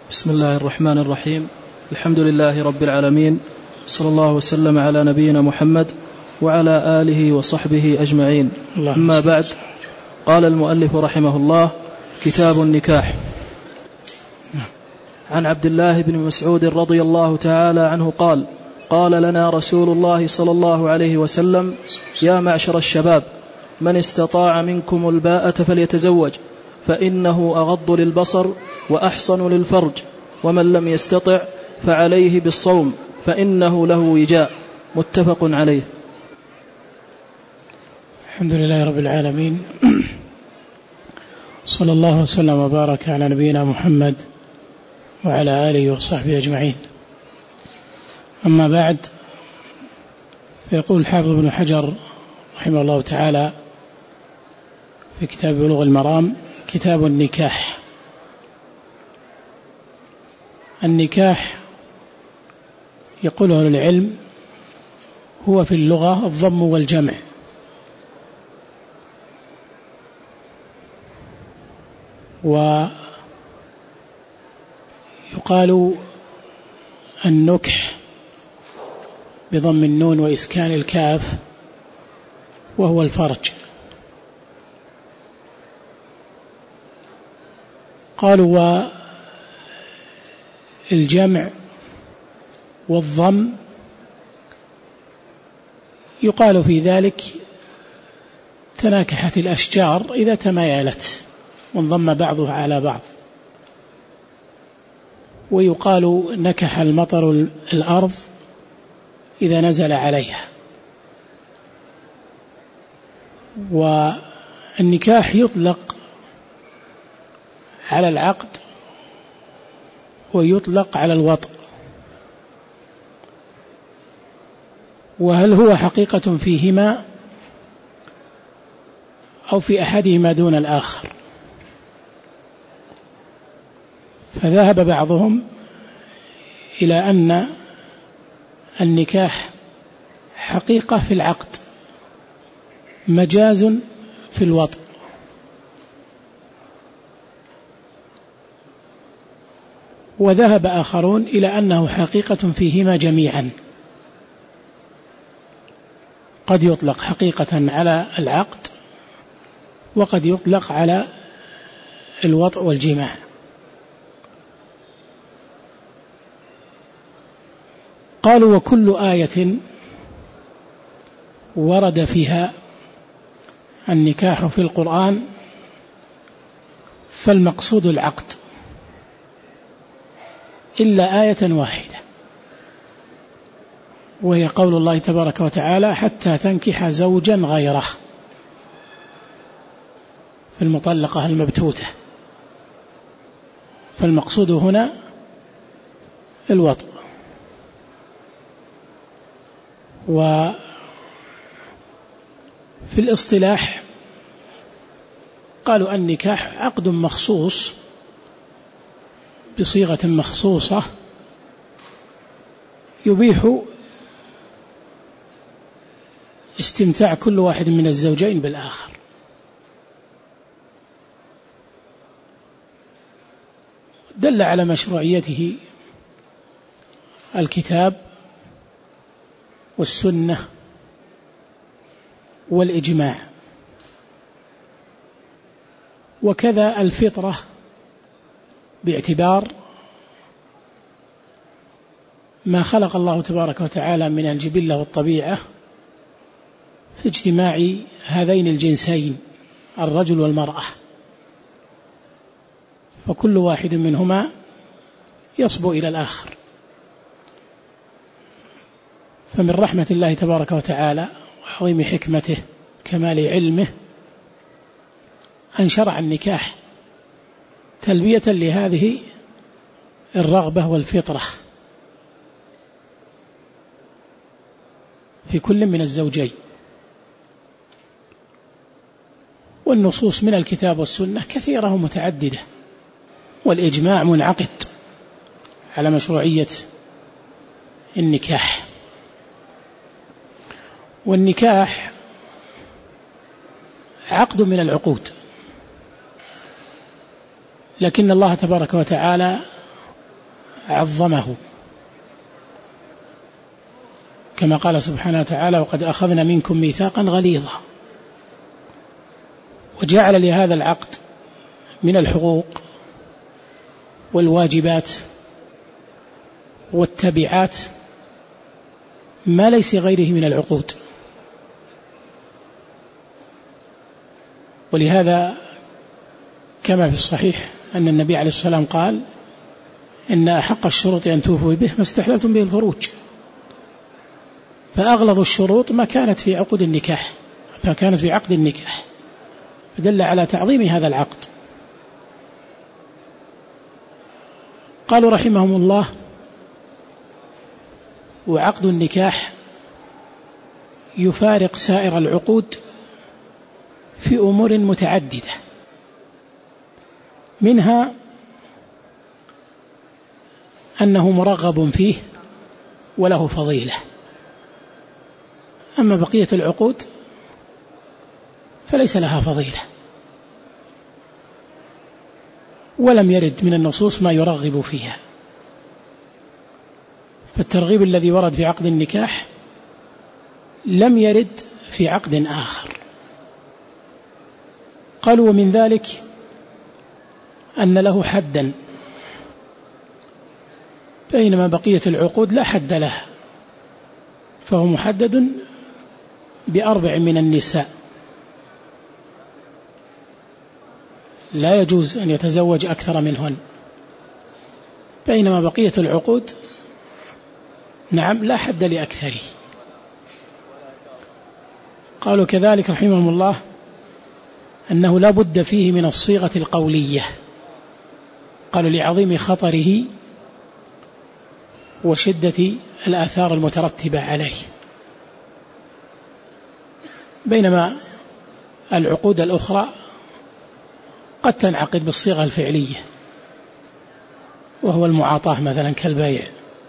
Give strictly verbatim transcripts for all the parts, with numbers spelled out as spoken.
بسم الله الرحمن الرحيم. الحمد لله رب العالمين، صلى الله وسلم على نبينا محمد وعلى آله وصحبه أجمعين. أما بعد، قال المؤلف رحمه الله: كتاب النكاح. عن عبد الله بن مسعود رضي الله تعالى عنه قال: قال لنا رسول الله صلى الله عليه وسلم: يا معشر الشباب، من استطاع منكم الباءة فليتزوج، فإنه أغض للبصر وأحصن للفرج، ومن لم يستطع فعليه بالصوم فإنه له وجاء. متفق عليه. الحمد لله رب العالمين، صلى الله وسلم وبارك على نبينا محمد وعلى آله وصحبه أجمعين. أما بعد، فيقول الحافظ ابن حجر رحمه الله تعالى في كتاب بلوغ المرام: كتاب النكاح. النكاح يقول أهل العلم هو في اللغة الضم والجمع، ويقال النكح بضم النون وإسكان الكاف، وهو الفرج. قالوا والجمع والضم يقال في ذلك تناكحت الأشجار إذا تمايلت وانضم بعضها على بعض، ويقال نكح المطر الأرض إذا نزل عليها. والنكاح يطلق على العقد ويطلق على الوطء، وهل هو حقيقة فيهما أو في أحدهما دون الآخر؟ فذهب بعضهم إلى أن النكاح حقيقة في العقد، مجاز في الوطء. وذهب آخرون إلى أنه حقيقة فيهما جميعا، قد يطلق حقيقة على العقد وقد يطلق على الوطء والجماع. قالوا: وكل آية ورد فيها النكاح في القرآن فالمقصود العقد، إلا آية واحدة، وهي قول الله تبارك وتعالى: حتى تنكح زوجا غيره، في المطلقة المبتوتة. فالمقصود هنا الوطء. وفي الاصطلاح قالوا النكاح عقد مخصوص بصيغة مخصوصة يبيح استمتاع كل واحد من الزوجين بالآخر. دل على مشروعيته الكتاب والسنة والإجماع، وكذا الفطرة، باعتبار ما خلق الله تبارك وتعالى من الجبلة والطبيعة في اجتماع هذين الجنسين الرجل والمرأة، فكل واحد منهما يصبو إلى الآخر. فمن رحمة الله تبارك وتعالى وعظيم حكمته كمال علمه أن شرع النكاح تلبية لهذه الرغبة والفطرة في كل من الزوجين. والنصوص من الكتاب والسنة كثيرة ومتعددة، والإجماع منعقد على مشروعية النكاح. والنكاح عقد من العقود، لكن الله تبارك وتعالى عظمه، كما قال سبحانه وتعالى: وقد أخذنا منكم ميثاقا غليظا. وجعل لهذا العقد من الحقوق والواجبات والتبعات ما ليس غيره من العقود. ولهذا كما في الصحيح أن النبي عليه الصلاة والسلام قال: إن أحق الشروط أن توفوا به ما استحللتم به الفروج. فأغلظ الشروط ما كانت في عقود النكاح، فكانت في عقد النكاح، فدل على تعظيم هذا العقد. قالوا رحمهم الله: وعقد النكاح يفارق سائر العقود في أمور متعددة، منها أنه مرغب فيه وله فضيلة. أما بقية العقود فليس لها فضيلة، ولم يرد من النصوص ما يرغب فيها. فالترغيب الذي ورد في عقد النكاح لم يرد في عقد آخر. قالوا: ومن ذلك أن له حدا، بينما بقية العقود لا حد لها، فهو محدد بأربع من النساء، لا يجوز أن يتزوج أكثر منهن، بينما بقية العقود نعم لا حد لأكثره. قالوا كذلك رحمهم الله أنه لا بد فيه من الصيغة القولية، قالوا لعظيم خطره وشدة الآثار المترتبة عليه، بينما العقود الأخرى قد تنعقد بالصيغة الفعلية، وهو المعاطاة مثلا كالبيع،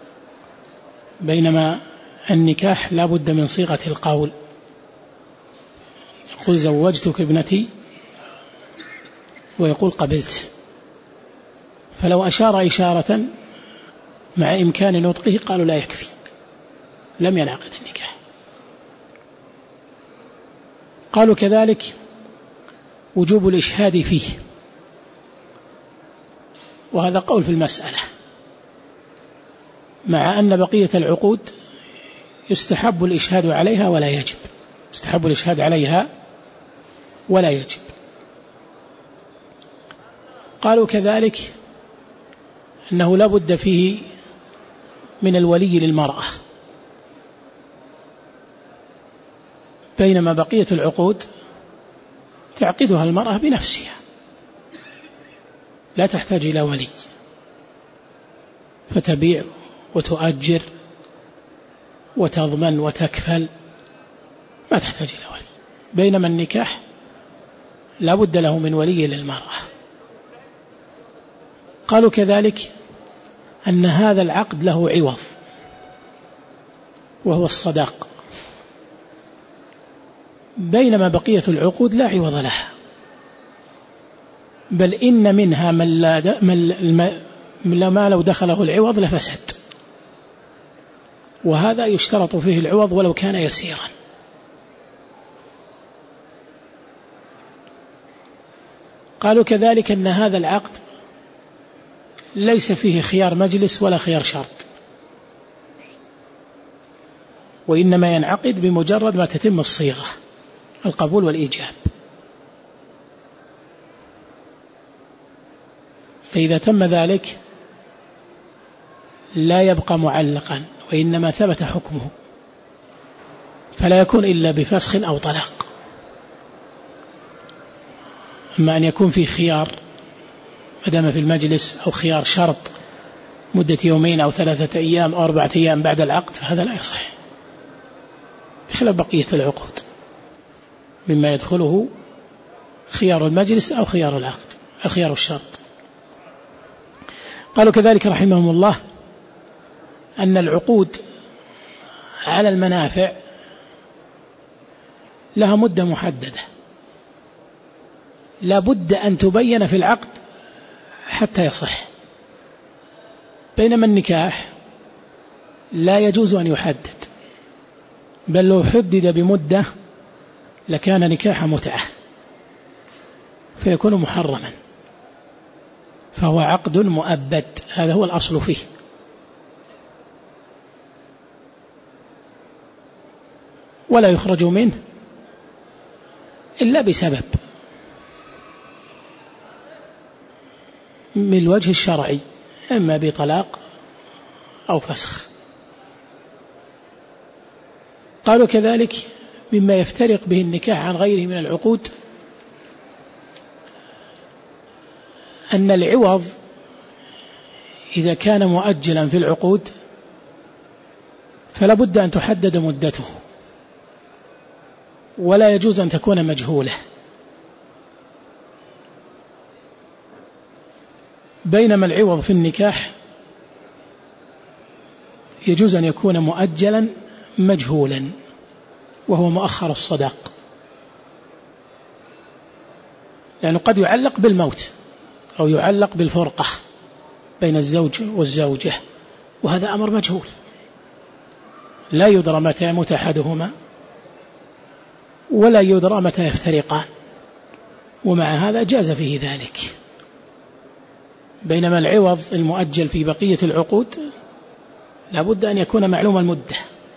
بينما النكاح لا بد من صيغة القول. يقول: زوجتك ابنتي، ويقول: قبلت. فلو أشار إشارة مع إمكان نطقه قالوا لا يكفي، لم ينعقد النكاح. قالوا كذلك وجوب الإشهاد فيه، وهذا قول في المسألة، مع أن بقية العقود يستحب الإشهاد عليها ولا يجب، يستحب الإشهاد عليها ولا يجب. قالوا كذلك أنه لا بد فيه من الولي للمرأة، بينما بقية العقود تعقدها المرأة بنفسها، لا تحتاج إلى ولي، فتبيع وتؤجر وتضمن وتكفل، ما تحتاج إلى ولي. بينما النكاح لا بد له من ولي للمرأة. قالوا كذلك أن هذا العقد له عوض، وهو الصداق، بينما بقية العقود لا عوض لها، بل إن منها من لا د... من ما لو دخله العوض لفسد، وهذا يشترط فيه العوض ولو كان يسيرا. قالوا كذلك أن هذا العقد ليس فيه خيار مجلس ولا خيار شرط، وإنما ينعقد بمجرد ما تتم الصيغة، القبول والإيجاب. فإذا تم ذلك لا يبقى معلقا، وإنما ثبت حكمه، فلا يكون إلا بفسخ أو طلاق. أما أن يكون في خيار مدام في المجلس، أو خيار شرط مدة يومين أو ثلاثة أيام أو أربعة أيام بعد العقد، فهذا لا يصح، بخلاف بقية العقود مما يدخله خيار المجلس أو خيار العقد أو خيار الشرط. قالوا كذلك رحمهم الله أن العقود على المنافع لها مدة محددة، لا بد أن تبين في العقد حتى يصح. بينما النكاح لا يجوز أن يحدد، بل لو حدد بمدة لكان نكاح متعة فيكون محرما، فهو عقد مؤبد، هذا هو الأصل فيه. ولا يخرج منه إلا بسبب من الوجه الشرعي، إما بطلاق أو فسخ. قالوا كذلك مما يفترق به النكاح عن غيره من العقود أن العوض إذا كان مؤجلا في العقود فلا بد أن تحدد مدته، ولا يجوز أن تكون مجهولة، بينما العوض في النكاح يجوز أن يكون مؤجلا مجهولا، وهو مؤخر الصداق، لأنه قد يعلق بالموت أو يعلق بالفرقة بين الزوج والزوجة، وهذا أمر مجهول لا يدرى متى يموت أحدهما ولا يدرى متى يفترقان، ومع هذا جاز فيه ذلك. بينما العوض المؤجل في بقية العقود لا بد أن يكون معلوم المدة،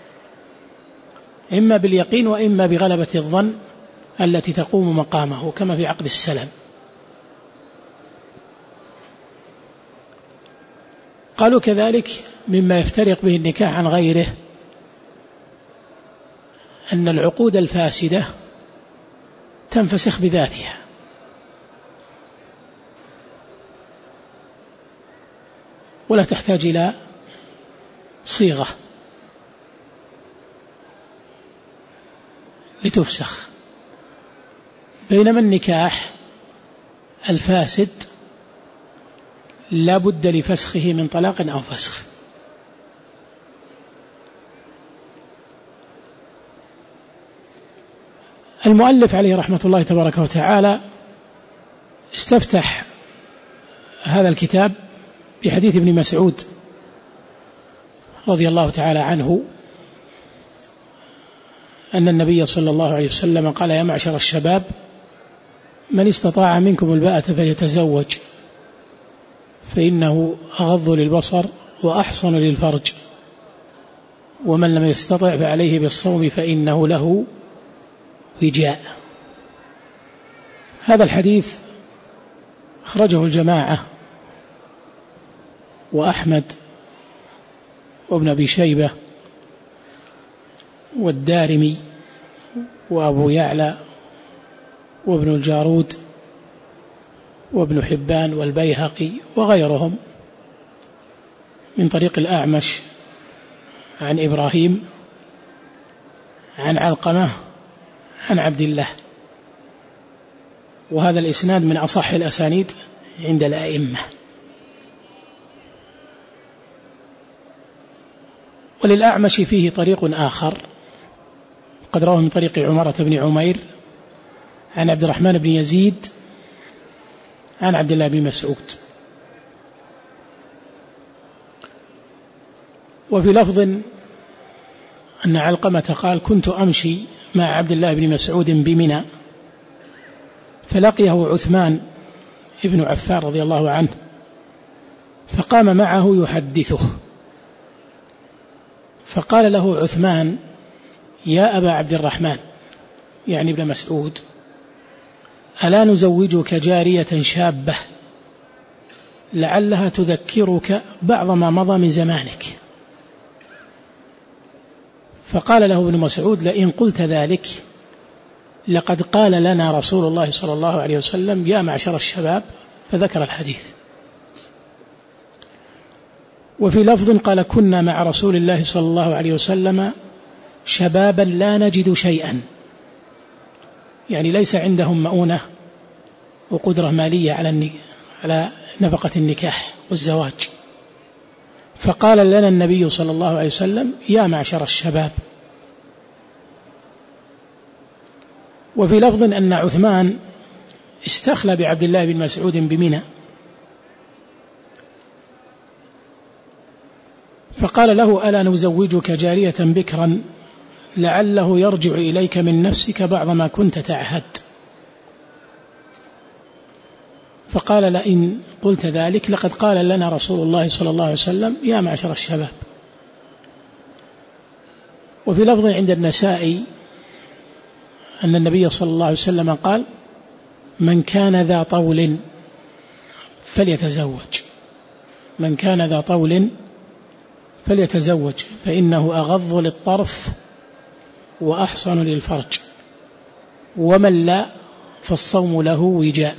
إما باليقين وإما بغلبة الظن التي تقوم مقامه، كما في عقد السلم. قالوا كذلك مما يفترق به النكاح عن غيره أن العقود الفاسدة تنفسخ بذاتها، ولا تحتاج إلى صيغة لتفسخ، بينما النكاح الفاسد لا بد لفسخه من طلاق أو فسخ. المؤلف عليه رحمة الله تبارك وتعالى استفتح هذا الكتاب بحديث ابن مسعود رضي الله تعالى عنه أن النبي صلى الله عليه وسلم قال: يا معشر الشباب من استطاع منكم الباءة فليتزوج فإنه أغض للبصر وأحصن للفرج، ومن لم يستطع فعليه بالصوم فإنه له وجاء. هذا الحديث أخرجه الجماعة وأحمد وابن أبي شيبة والدارمي وأبو يعلى وابن الجارود وابن حبان والبيهقي وغيرهم من طريق الأعمش عن إبراهيم عن علقمة عن عبد الله، وهذا الإسناد من أصح الأسانيد عند الأئمة. وللأعمش فيه طريق آخر قد رواه من طريق عمارة بن عمير عن عبد الرحمن بن يزيد عن عبد الله بن مسعود. وفي لفظ أن علقمة قال: كنت أمشي مع عبد الله بن مسعود بمنى فلقيه عثمان ابن عفان رضي الله عنه فقام معه يحدثه، فقال له عثمان: يا أبا عبد الرحمن، يعني ابن مسعود، ألا نزوجك جارية شابة لعلها تذكرك بعض ما مضى من زمانك؟ فقال له ابن مسعود: لئن قلت ذلك لقد قال لنا رسول الله صلى الله عليه وسلم يا معشر الشباب، فذكر الحديث. وفي لفظ قال: كنا مع رسول الله صلى الله عليه وسلم شبابا لا نجد شيئا، يعني ليس عندهم مؤونة وقدرة مالية على على نفقة النكاح والزواج، فقال لنا النبي صلى الله عليه وسلم يا معشر الشباب. وفي لفظ أن عثمان استخلى بعبد الله بن مسعود بمنى فقال له: ألا نزوجك جارية بكرا لعله يرجع إليك من نفسك بعض ما كنت تعهد؟ فقال: لئن قلت ذلك لقد قال لنا رسول الله صلى الله عليه وسلم: يا معشر الشباب. وفي لفظ عند النسائي أن النبي صلى الله عليه وسلم قال: من كان ذا طول فليتزوج، من كان ذا طول فليتزوج فإنه أغض للطرف وأحصن للفرج، ومن لا فالصوم له وجاء.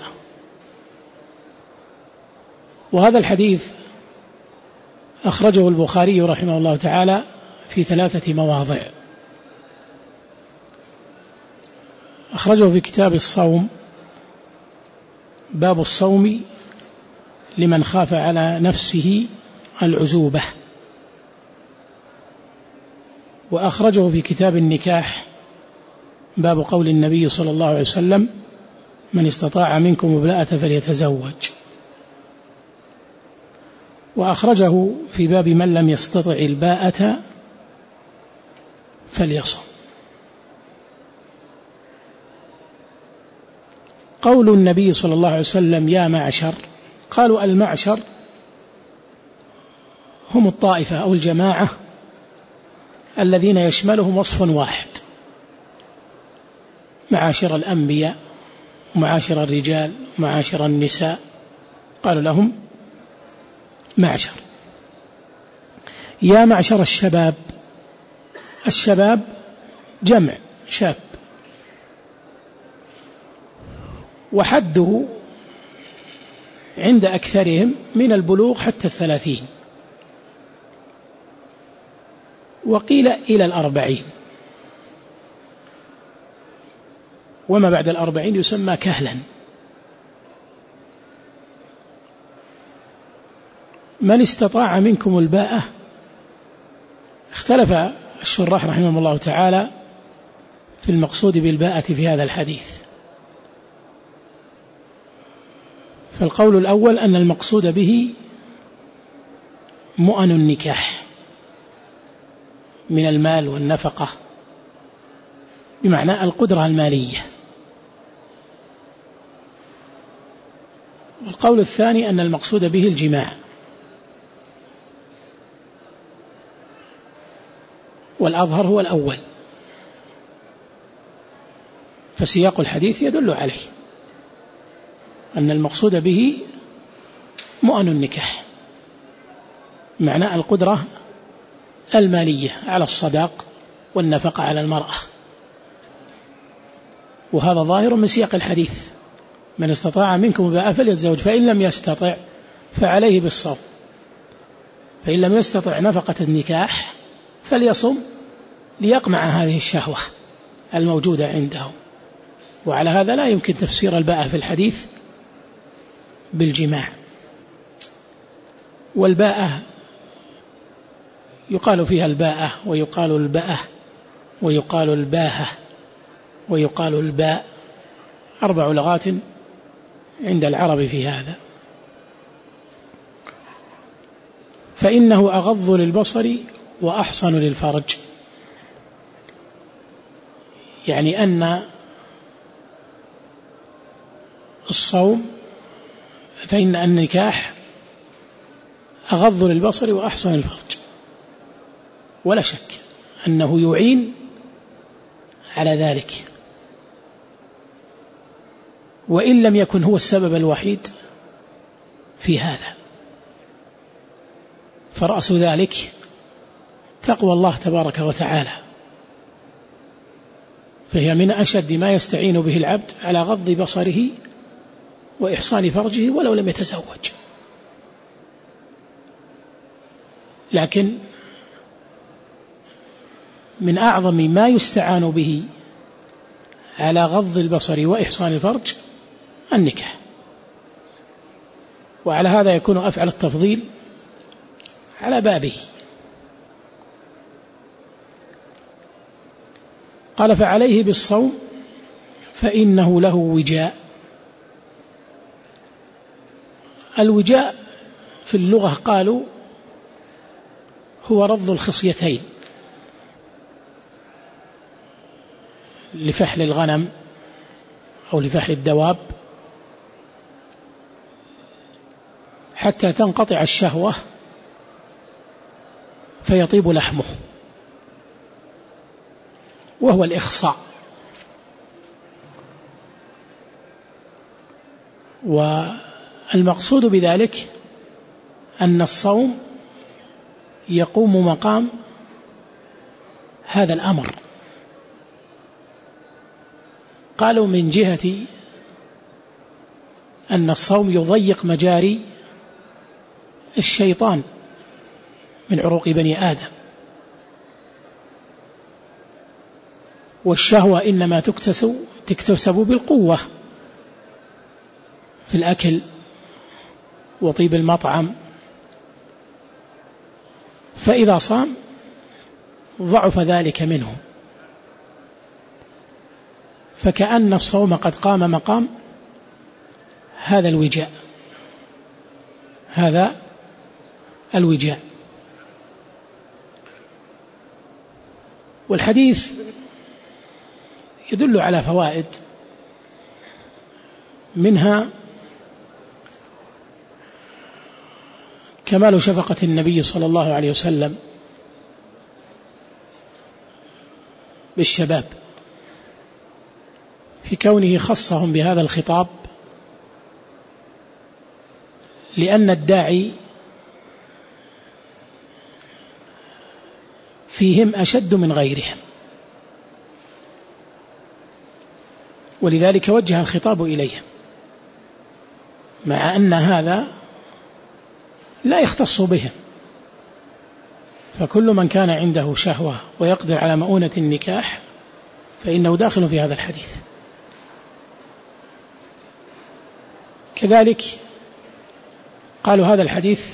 وهذا الحديث أخرجه البخاري رحمه الله تعالى في ثلاثة مواضع. أخرجه في كتاب الصوم، باب الصوم لمن خاف على نفسه العزوبة. وأخرجه في كتاب النكاح، باب قول النبي صلى الله عليه وسلم: من استطاع منكم الباءة فليتزوج. وأخرجه في باب من لم يستطع الباءة فليصم. قول النبي صلى الله عليه وسلم: يا معشر، قالوا المعشر هم الطائفة أو الجماعة الذين يشملهم وصف واحد، معاشر الأنبياء ومعاشر الرجال ومعاشر النساء، قالوا لهم معشر. يا معشر الشباب، الشباب جمع شاب، وحده عند أكثرهم من البلوغ حتى الثلاثين، وقيل إلى الأربعين، وما بعد الأربعين يسمى كهلا. من استطاع منكم الباءة، اختلف الشراح رحمهم الله تعالى في المقصود بالباءة في هذا الحديث. فالقول الأول أن المقصود به مؤن النكاح من المال والنفقة، بمعنى القدرة المالية. والقول الثاني أن المقصود به الجماع. والأظهر هو الأول، فسياق الحديث يدل عليه أن المقصود به مؤن النكاح، معنى القدرة المالية على الصداق والنفقة على المرأة. وهذا ظاهر من سياق الحديث: من استطاع منكم الباءة فليتزوج، فإن لم يستطع فعليه بالصوم، فإن لم يستطع نفقة النكاح فليصم ليقمع هذه الشهوة الموجودة عنده. وعلى هذا لا يمكن تفسير الباءة في الحديث بالجماع. والباءة يقال فيها الباءة، ويقال الباءة، ويقال الباهة، ويقال الباء، أربع لغات عند العرب في هذا. فإنه أغض للبصر وأحصن للفرج، يعني أن الصوم فإن النكاح أغض للبصر وأحصن للفرج، ولا شك أنه يعين على ذلك، وإن لم يكن هو السبب الوحيد في هذا. فرأس ذلك تقوى الله تبارك وتعالى، فهي من أشد ما يستعين به العبد على غض بصره وإحصان فرجه ولو لم يتزوج. لكن من أعظم ما يستعان به على غض البصر وإحصان الفرج النكاح، وعلى هذا يكون أفعل التفضيل على بابه. قال: فعليه بالصوم فإنه له وجاء. الوجاء في اللغة قالوا هو رض الخصيتين لفحل الغنم أو لفحل الدواب حتى تنقطع الشهوة فيطيب لحمه، وهو الإخصاء. والمقصود بذلك أن الصوم يقوم مقام هذا الأمر. قالوا من جهة أن الصوم يضيق مجاري الشيطان من عروق بني آدم، والشهوة إنما تكتسب تكتسب بالقوة في الأكل وطيب المطعم، فإذا صام ضعف ذلك منه، فكأن الصوم قد قام مقام هذا الوجاء هذا الوجاء. والحديث يدل على فوائد، منها كمال شفقة النبي صلى الله عليه وسلم بالشباب في كونه خصهم بهذا الخطاب، لأن الداعي فيهم أشد من غيرهم، ولذلك وجه الخطاب إليهم، مع أن هذا لا يختص بهم، فكل من كان عنده شهوة ويقدر على مؤونة النكاح فإنه داخل في هذا الحديث. كذلك قالوا هذا الحديث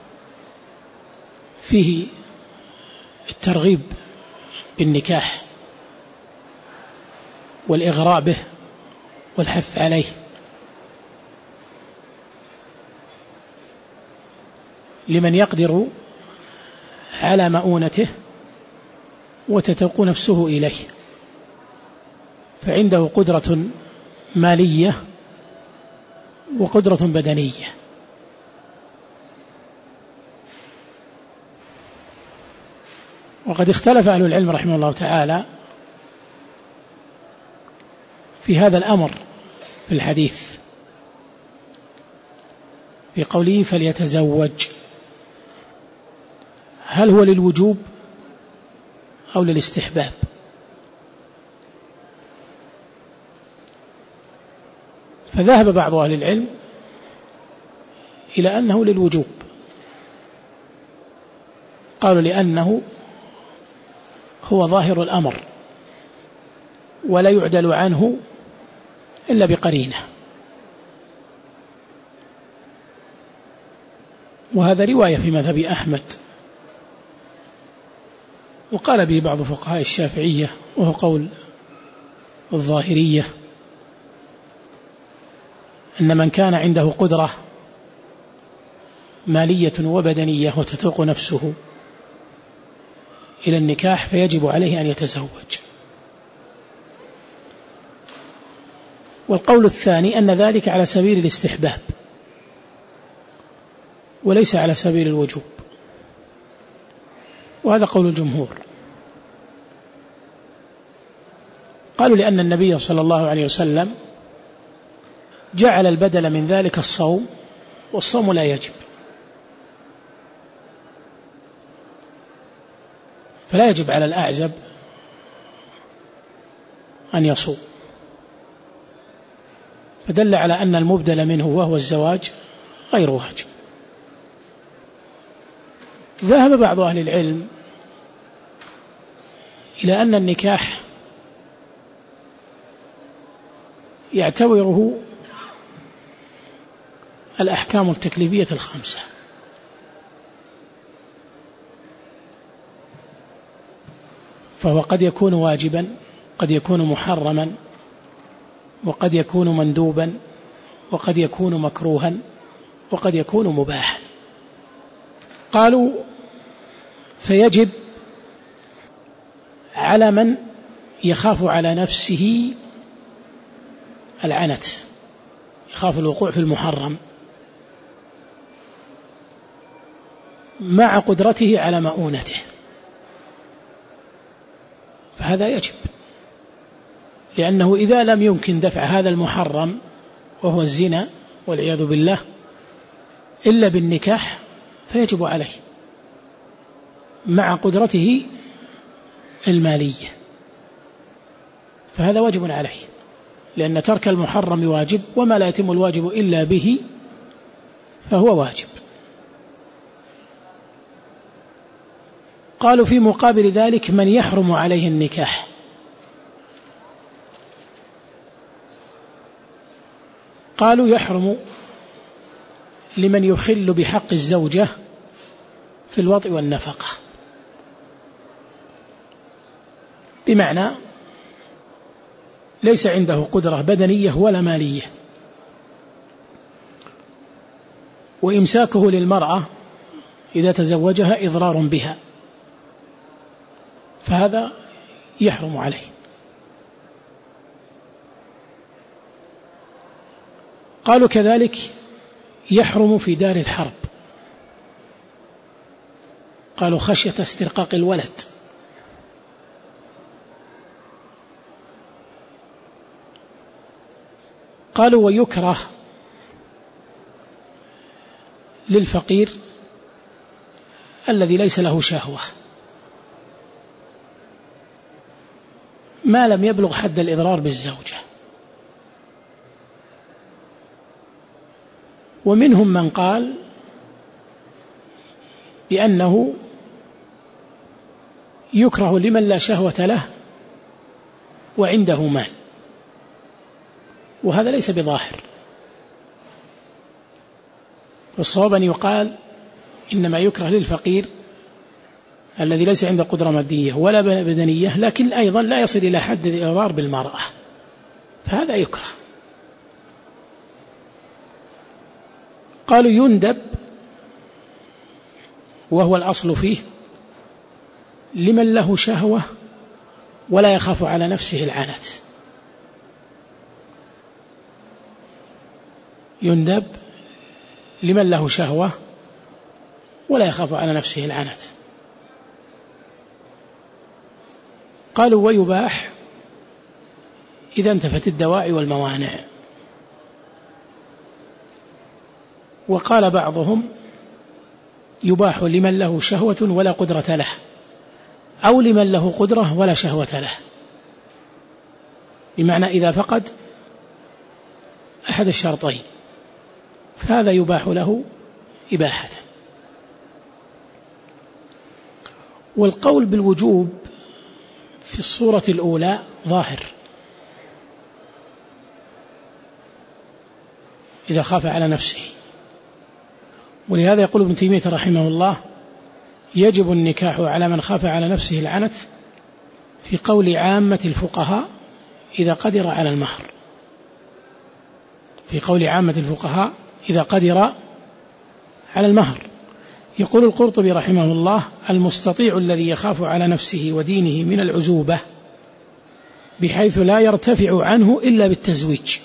فيه الترغيب بالنكاح والإغراء به والحث عليه، لمن يقدر على مؤونته وتتوق نفسه إليه، فعنده قدرة مالية وقدرة بدنية. وقد اختلف أهل العلم رحمه الله تعالى في هذا الأمر في الحديث، في قوله فليتزوج، هل هو للوجوب أو للاستحباب؟ فذهب بعض أهل العلم إلى أنه للوجوب، قالوا لأنه هو ظاهر الأمر ولا يعدل عنه إلا بقرينة، وهذا رواية في مذهب أحمد، وقال به بعض فقهاء الشافعية وهو قول الظاهرية، أن من كان عنده قدرة مالية وبدنية وتتوق نفسه إلى النكاح فيجب عليه أن يتزوج. والقول الثاني أن ذلك على سبيل الاستحباب وليس على سبيل الوجوب، وهذا قول الجمهور. قالوا لأن النبي صلى الله عليه وسلم جعل البدل من ذلك الصوم، والصوم لا يجب، فلا يجب على الأعزب أن يصوم، فدل على أن المبدل منه وهو الزواج غير واجب. ذهب بعض أهل العلم إلى أن النكاح يعتبره الأحكام التكليفية الخمسة، فهو قد يكون واجبا، قد يكون محرما، وقد يكون مندوبا، وقد يكون مكروها، وقد يكون مباحا. قالوا فيجب على من يخاف على نفسه العنت، يخاف الوقوع في المحرم مع قدرته على مؤونته، فهذا يجب، لأنه إذا لم يمكن دفع هذا المحرم وهو الزنا والعياذ بالله إلا بالنكاح فيجب عليه مع قدرته المالية، فهذا واجب عليه، لأن ترك المحرم واجب، وما لا يتم الواجب إلا به فهو واجب. قالوا في مقابل ذلك من يحرم عليه النكاح، قالوا يحرم لمن يخل بحق الزوجة في الوطء والنفقة، بمعنى ليس عنده قدرة بدنية ولا مالية، وإمساكه للمرأة إذا تزوجها إضرار بها، فهذا يحرم عليه. قالوا كذلك يحرم في دار الحرب، قالوا خشية استرقاق الولد. قالوا ويكره للفقير الذي ليس له شهوة ما لم يبلغ حد الإضرار بالزوجة، ومنهم من قال بأنه يكره لمن لا شهوة له وعنده مال، وهذا ليس بظاهر، والصواب أن يقال إنما يكره للفقير الذي ليس عنده قدرة مادية ولا بدنية، لكن أيضا لا يصل إلى حد الإضرار بالمرأة، فهذا يكره. قالوا يندب، وهو الأصل فيه، لمن له شهوة ولا يخاف على نفسه العنت، يندب لمن له شهوة ولا يخاف على نفسه العنت. قالوا ويباح إذا انتفت الدواعي والموانع. وقال بعضهم يباح لمن له شهوة ولا قدرة له، أو لمن له قدرة ولا شهوة له، بمعنى إذا فقد أحد الشرطين فهذا يباح له إباحة. والقول بالوجوب في الصورة الأولى ظاهر، إذا خاف على نفسه، ولهذا يقول ابن تيمية رحمه الله يجب النكاح على من خاف على نفسه العنت في قول عامة الفقهاء إذا قدر على المهر، في قول عامة الفقهاء إذا قدر على المهر. يقول القرطبي رحمه الله المستطيع الذي يخاف على نفسه ودينه من العزوبة بحيث لا يرتفع عنه إلا بالتزويج،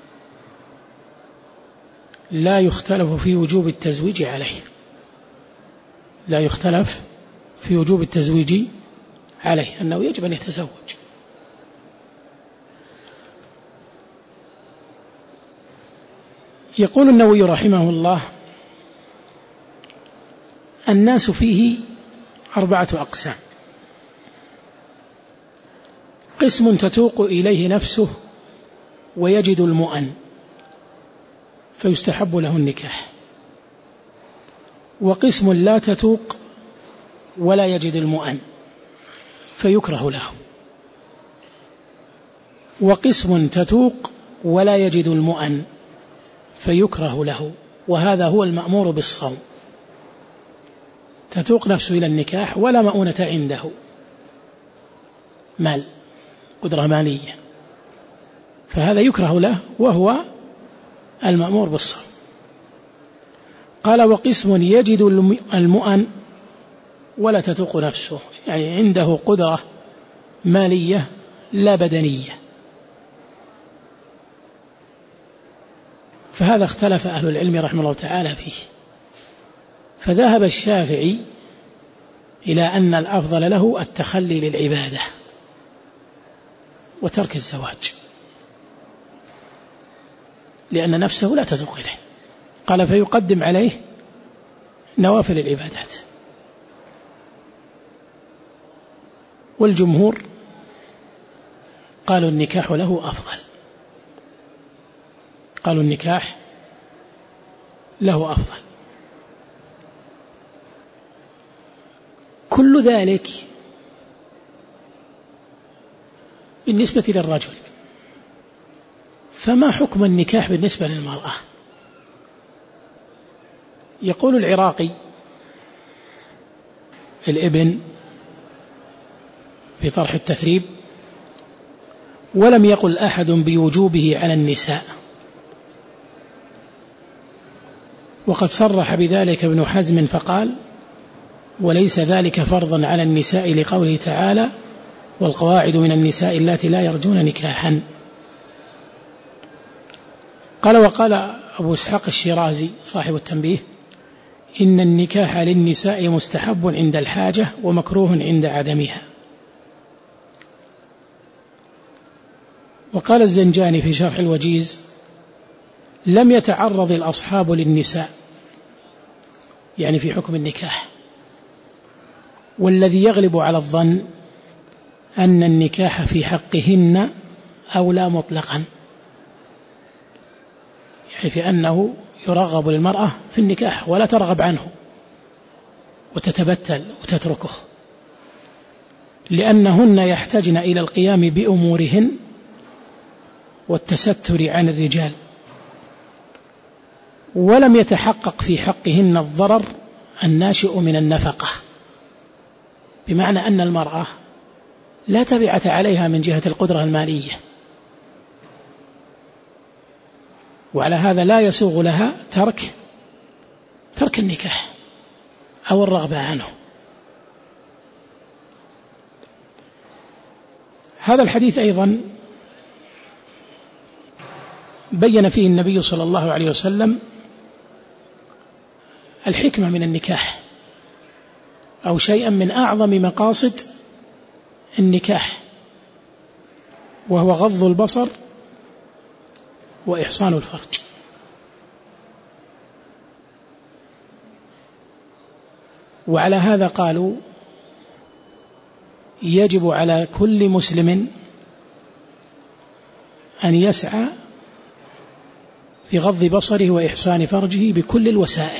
لا يختلف في وجوب التزويج عليه، لا يختلف في وجوب التزويج عليه، أنه يجب أن يتزوج. يقول النووي رحمه الله الناس فيه أربعة أقسام: قسم تتوق إليه نفسه ويجد المؤن فيستحب له النكاح، وقسم لا تتوق ولا يجد المؤن فيكره له، وقسم تتوق ولا يجد المؤن فيكره له، وهذا هو المأمور بالصوم، تتوق نفسه إلى النكاح ولا مؤونة عنده، مال، قدرة مالية، فهذا يكره له وهو المأمور بالصوم. قال وقسم يجد المؤن ولا تتوق نفسه، يعني عنده قدرة مالية لا بدنية. فهذا اختلف أهل العلم رحمه الله تعالى فيه. فذهب الشافعي إلى أن الأفضل له التخلي للعبادة وترك الزواج، لأن نفسه لا تتوق إليه. قال فيقدم عليه نوافل العبادات. والجمهور قالوا النكاح له أفضل، قالوا النكاح له أفضل. كل ذلك بالنسبة للرجل، فما حكم النكاح بالنسبة للمرأة؟ يقول العراقي الابن في طرح التثريب: ولم يقل أحد بوجوبه على النساء، وقد صرح بذلك ابن حزم فقال: وليس ذلك فرضا على النساء لقوله تعالى: والقواعد من النساء اللاتي لا يرجون نكاحا. قال وقال أبو إسحاق الشيرازي صاحب التنبيه: إن النكاح للنساء مستحب عند الحاجة ومكروه عند عدمها. وقال الزنجاني في شرح الوجيز: لم يتعرض الأصحاب للنساء، يعني في حكم النكاح، والذي يغلب على الظن أن النكاح في حقهن أولى مطلقا، يعني في أنه يرغب للمرأة في النكاح ولا ترغب عنه وتتبتل وتتركه، لأنهن يحتاجن إلى القيام بأمورهن والتستر عن الرجال، ولم يتحقق في حقهن الضرر الناشئ من النفقة، بمعنى أن المرأة لا تبعة عليها من جهة القدرة المالية، وعلى هذا لا يسوغ لها ترك ترك النكاح أو الرغبة عنه. هذا الحديث أيضا بين فيه النبي صلى الله عليه وسلم الحكمة من النكاح، أو شيئا من أعظم مقاصد النكاح، وهو غض البصر وإحصان الفرج. وعلى هذا قالوا يجب على كل مسلم أن يسعى في غض بصره وإحصان فرجه بكل الوسائل،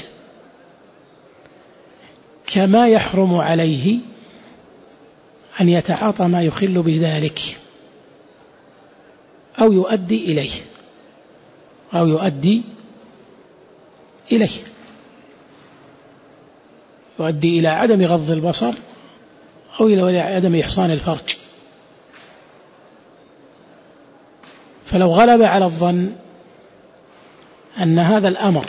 كما يحرم عليه أن يتعاطى ما يخل بذلك أو يؤدي إليه أو يؤدي إليه يؤدي إلى عدم غض البصر أو إلى عدم إحصان الفرج. فلو غلب على الظن أن هذا الأمر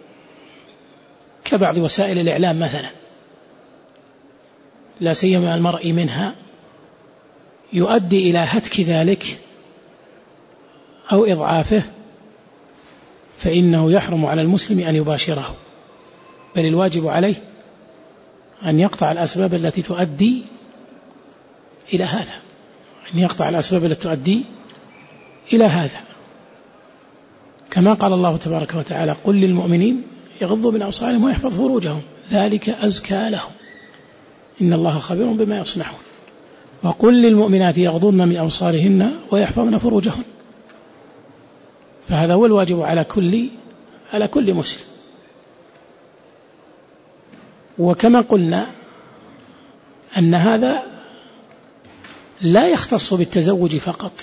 كبعض وسائل الإعلام مثلا، لا سيما المرء منها، يؤدي إلى هتك ذلك أو إضعافه، فإنه يحرم على المسلم أن يباشره، بل الواجب عليه أن يقطع الأسباب التي تؤدي إلى هذا أن يقطع الأسباب التي تؤدي إلى هذا كما قال الله تبارك وتعالى: قل للمؤمنين يغضوا من أبصارهم ويحفظوا فروجهم ذلك أزكى لهم إن الله خبير بما يصنعون. وقل للمؤمنات يغضضن من أبصارهن ويحفظن فروجهن. فهذا هو الواجب على كل على كل مسلم. وكما قلنا أن هذا لا يختص بالتزوج فقط،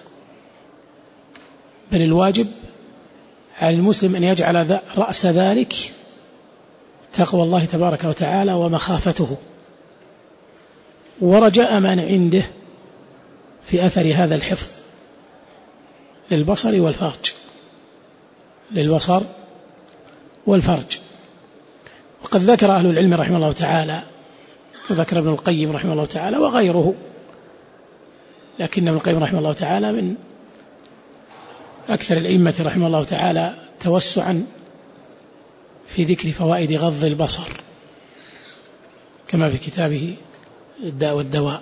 بل الواجب على المسلم أن يجعل رأس ذلك تقوى الله تبارك وتعالى ومخافته ورجاء من عنده في أثر هذا الحفظ للبصر والفرج للبصر والفرج. وقد ذكر أهل العلم رحمه الله تعالى وذكر ابن القيم رحمه الله تعالى وغيره، لكن ابن القيم رحمه الله تعالى من أكثر الأئمة رحمه الله تعالى توسعا في ذكر فوائد غض البصر، كما في كتابه الداء والدواء.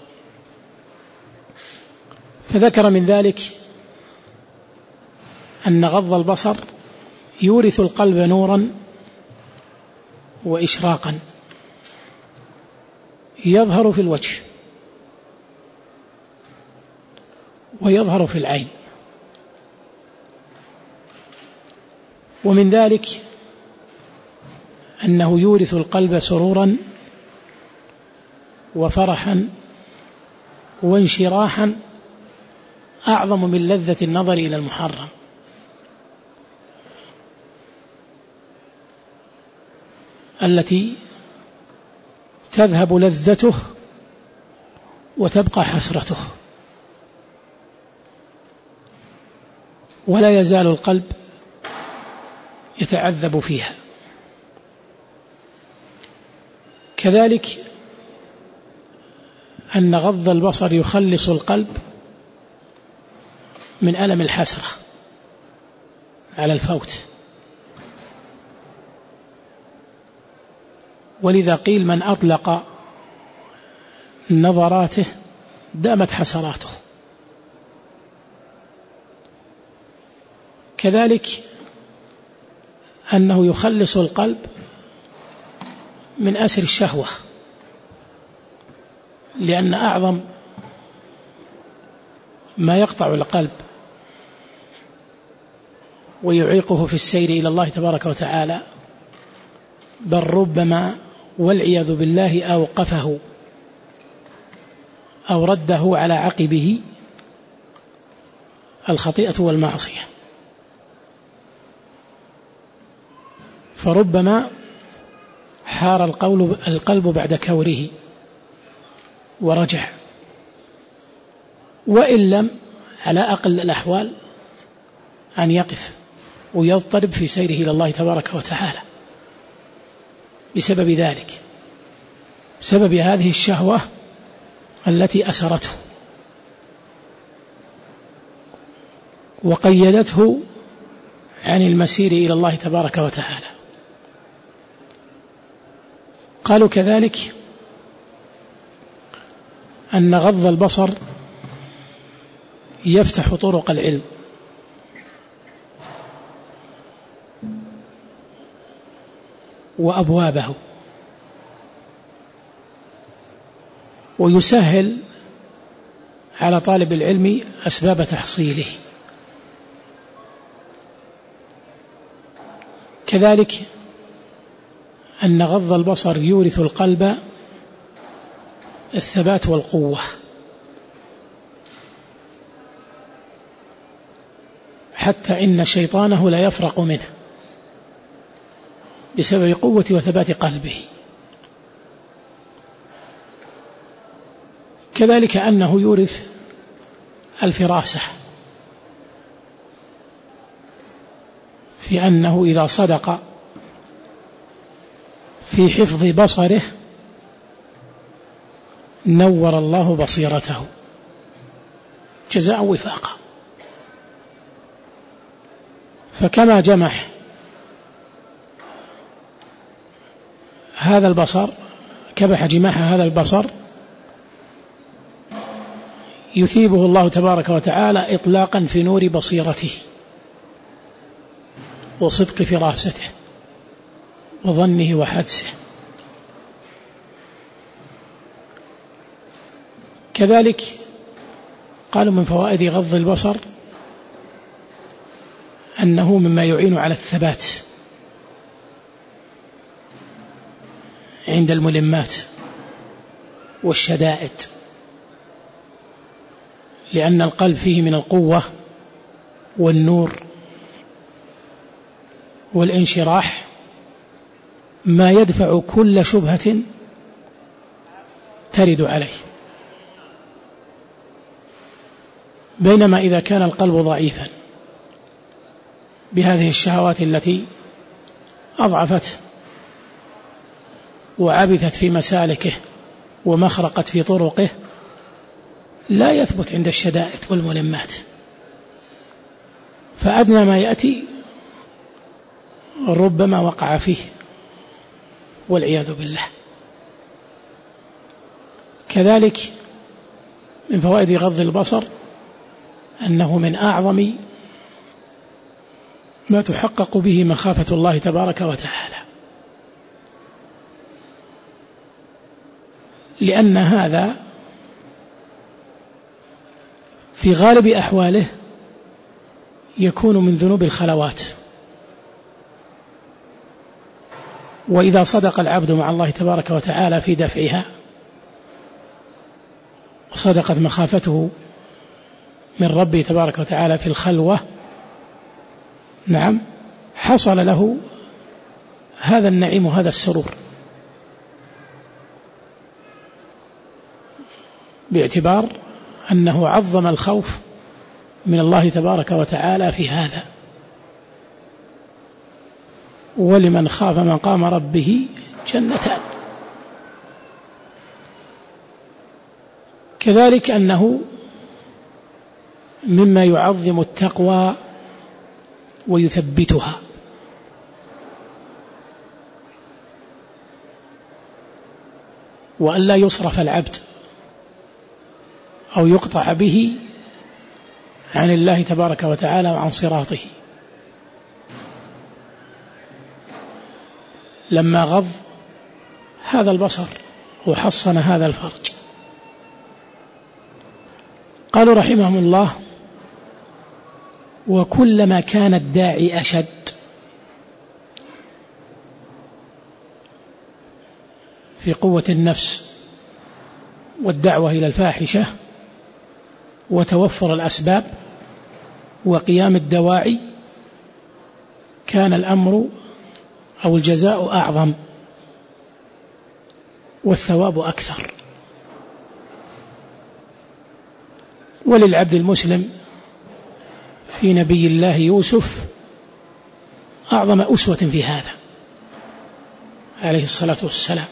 فذكر من ذلك أن غض البصر يورث القلب نورا وإشراقا يظهر في الوجه ويظهر في العين. ومن ذلك أنه يورث القلب سرورا وفرحا وانشراحا أعظم من لذة النظر إلى المحرم. التي تذهب لذته وتبقى حسرته، ولا يزال القلب يتعذب فيها. كذلك أن غض البصر يخلص القلب من ألم الحسرة على الفوت، ولذا قيل من أطلق نظراته دامت حسراته. كذلك أنه يخلص القلب من أسر الشهوة، لأن أعظم ما يقطع القلب ويعيقه في السير إلى الله تبارك وتعالى، بل ربما والعياذ بالله أوقفه أو رده على عقبه الخطيئة والمعصية. فربما حار القلب بعد كوره ورجع، وإن لم على أقل الأحوال أن يقف ويضطرب في سيره إلى الله تبارك وتعالى بسبب ذلك، بسبب هذه الشهوة التي أسرته وقيدته عن المسير إلى الله تبارك وتعالى. قالوا كذلك أن غض البصر يفتح طرق العلم، وأبوابه، ويسهل على طالب العلم أسباب تحصيله. كذلك أن غض البصر يورث القلب الثبات والقوة، حتى إن شيطانه لا يفرق منه بسبب قوة وثبات قلبه. كذلك أنه يورث الفراسة، في أنه إذا صدق في حفظ بصره نور الله بصيرته جزاء وفاقا. فكما جمح هذا البصر، كبح جماح هذا البصر، يثيبه الله تبارك وتعالى إطلاقا في نور بصيرته وصدق فراسته وظنه وحدسه. كذلك قالوا من فوائد غض البصر أنه مما يعين على الثبات عند الملمات والشدائد، لأن القلب فيه من القوة والنور والانشراح ما يدفع كل شبهة ترد عليه. بينما إذا كان القلب ضعيفا بهذه الشهوات التي أضعفته وعبثت في مسالكه ومخرقت في طرقه لا يثبت عند الشدائد والملمات، فأدنى ما يأتي ربما وقع فيه والعياذ بالله. كذلك من فوائد غض البصر أنه من أعظم ما تحقق به مخافة الله تبارك وتعالى، لأن هذا في غالب أحواله يكون من ذنوب الخلوات، وإذا صدق العبد مع الله تبارك وتعالى في دفعها وصدقت مخافته من ربه تبارك وتعالى في الخلوة، نعم، حصل له هذا النعيم وهذا السرور، باعتبار أنه عظم الخوف من الله تبارك وتعالى في هذا. ولمن خاف مقام ربه جنتان. كذلك أنه مما يعظم التقوى ويثبتها، وأن لا يصرف العبد أو يقطع به عن الله تبارك وتعالى وعن صراطه. لما غض هذا البصر وحصن هذا الفرج، قالوا رحمهم الله: وكلما كان الداعي أشد في قوة النفس والدعوة إلى الفاحشة وتوفر الأسباب وقيام الدواعي، كان الأمر أو الجزاء أعظم والثواب أكثر. وللعبد المسلم في نبي الله يوسف أعظم أسوة في هذا عليه الصلاة والسلام،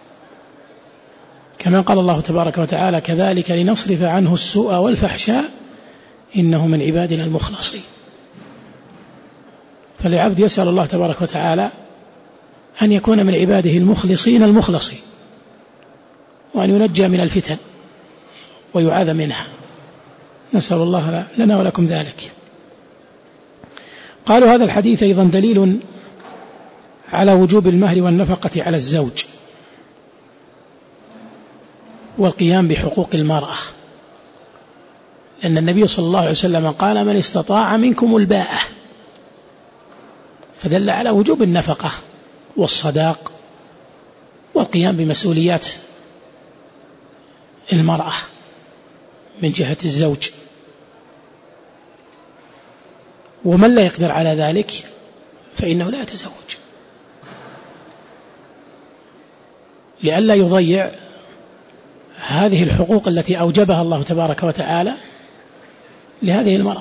كما قال الله تبارك وتعالى: كذلك لنصرف عنه السوء والفحشاء إنه من عبادنا المخلصين. فالعبد يسأل الله تبارك وتعالى أن يكون من عباده المخلصين المخلصين، وأن ينجى من الفتن ويعاذ منها. نسأل الله لنا ولكم ذلك. قالوا هذا الحديث أيضا دليل على وجوب المهر والنفقة على الزوج والقيام بحقوق المرأة، لأن النبي صلى الله عليه وسلم قال: من استطاع منكم الباءة، فدل على وجوب النفقة والصداق والقيام بمسؤوليات المرأة من جهة الزوج. ومن لا يقدر على ذلك فإنه لا يتزوج، لئلا يضيع هذه الحقوق التي أوجبها الله تبارك وتعالى لهذه المرأة.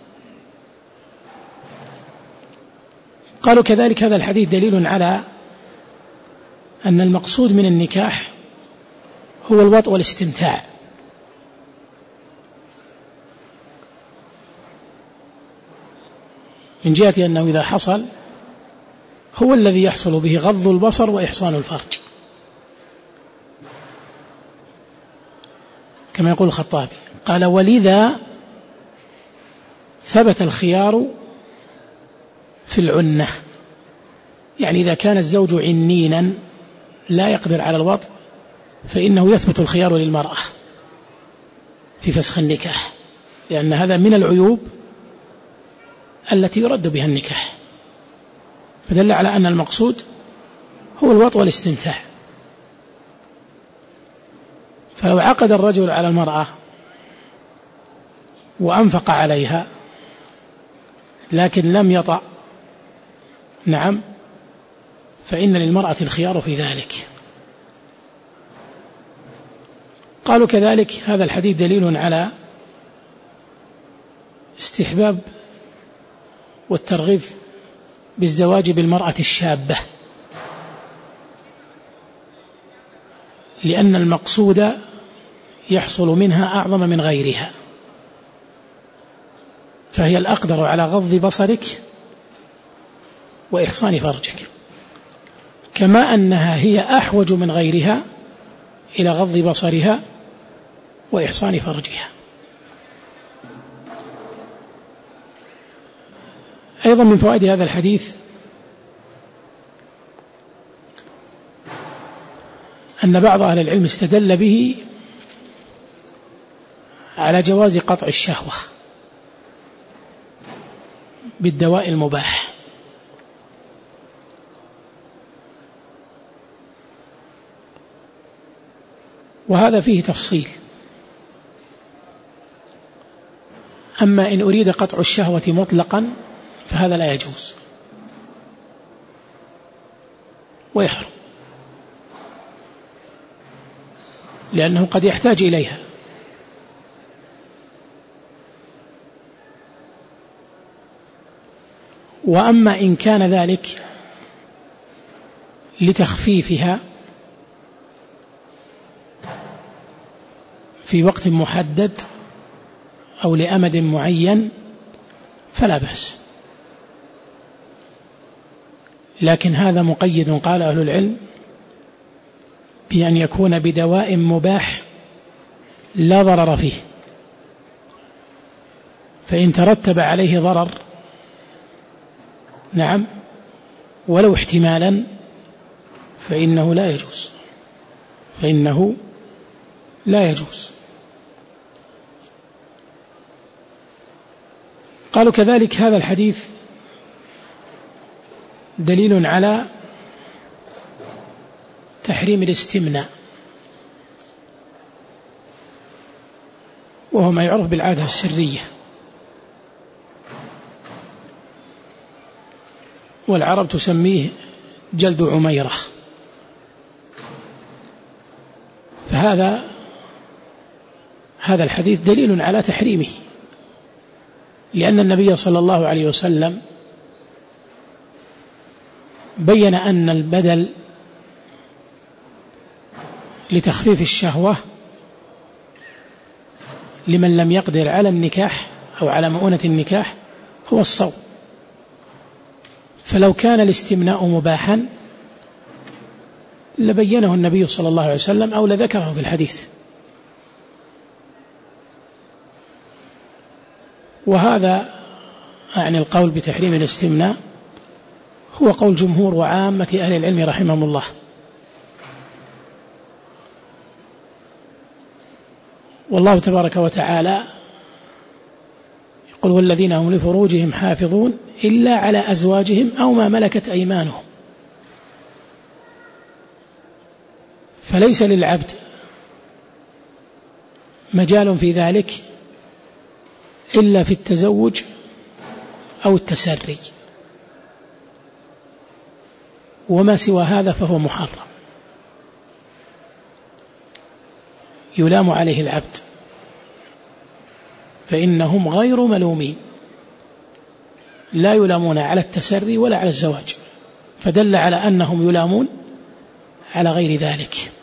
قالوا كذلك هذا الحديث دليل على أن المقصود من النكاح هو الوطء والاستمتاع، من جهة أنه إذا حصل هو الذي يحصل به غض البصر وإحصان الفرج، كما يقول الخطابي قال: ولذا ثبت الخيار في العنة، يعني إذا كان الزوج عنينا لا يقدر على الوطء فإنه يثبت الخيار للمرأة في فسخ النكاح، لأن هذا من العيوب التي يرد بها النكاح، فدل على أن المقصود هو الوطء والاستمتاع. فلو عقد الرجل على المرأة وأنفق عليها لكن لم يطع، نعم، فإن للمرأة الخيار في ذلك. قالوا كذلك هذا الحديث دليل على استحباب والترغيب بالزواج بالمرأة الشابة، لأن المقصود يحصل منها أعظم من غيرها، فهي الأقدر على غض بصرك وإحصان فرجك، كما أنها هي أحوج من غيرها إلى غض بصرها وإحصان فرجها. أيضا من فوائد هذا الحديث أن بعض أهل العلم استدل به على جواز قطع الشهوة بالدواء المباح، وهذا فيه تفصيل. أما إن أريد قطع الشهوة مطلقا فهذا لا يجوز ويحرم، لأنه قد يحتاج إليها. وأما إن كان ذلك لتخفيفها في وقت محدد أو لأمد معين فلا بأس، لكن هذا مقيد قال أهل العلم بأن يكون بدواء مباح لا ضرر فيه، فإن ترتب عليه ضرر نعم ولو احتمالا فإنه لا يجوز فإنه لا يجوز. قالوا كذلك هذا الحديث دليل على تحريم الاستمناء، وهو ما يعرف بالعادة السرية، والعرب تسميه جلد عميرة. فهذا هذا الحديث دليل على تحريمه، لأن النبي صلى الله عليه وسلم بين أن البدل لتخفيف الشهوة لمن لم يقدر على النكاح أو على مؤونة النكاح هو الصوم، فلو كان الاستمناء مباحا لبينه النبي صلى الله عليه وسلم أو لذكره في الحديث. وهذا يعني القول بتحريم الاستمناء هو قول جمهور وعامة أهل العلم رحمهم الله. والله تبارك وتعالى يقول والذين هم لفروجهم حافظون إلا على أزواجهم أو ما ملكت أيمانهم. فليس للعبد مجال في ذلك إلا في التزوج أو التسري، وما سوى هذا فهو محرم يلام عليه العبد، فإنهم غير ملومين، لا يلامون على التسري ولا على الزواج، فدل على أنهم يلامون على غير ذلك.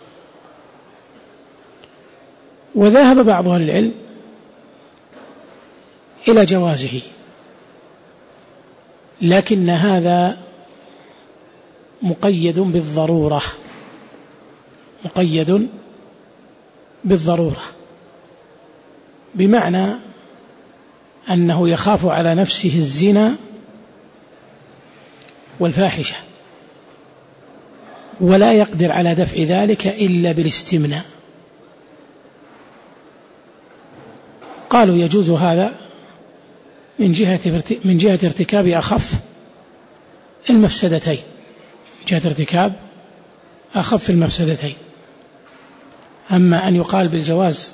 وذهب بعض أهل العلم إلى جوازه، لكن هذا مقيد بالضرورة مقيد بالضرورة بمعنى أنه يخاف على نفسه الزنا والفاحشة ولا يقدر على دفع ذلك إلا بالاستمناء. قالوا يجوز هذا من جهة من جهة ارتكاب أخف المفسدتين جهة ارتكاب أخف المفسدتين. أما أن يقال بالجواز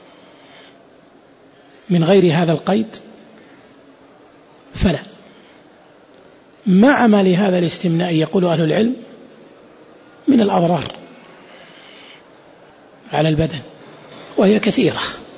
من غير هذا القيد فلا، مع ما لهذا الاستمناء يقول أهل العلم من الأضرار على البدن وهي كثيرة.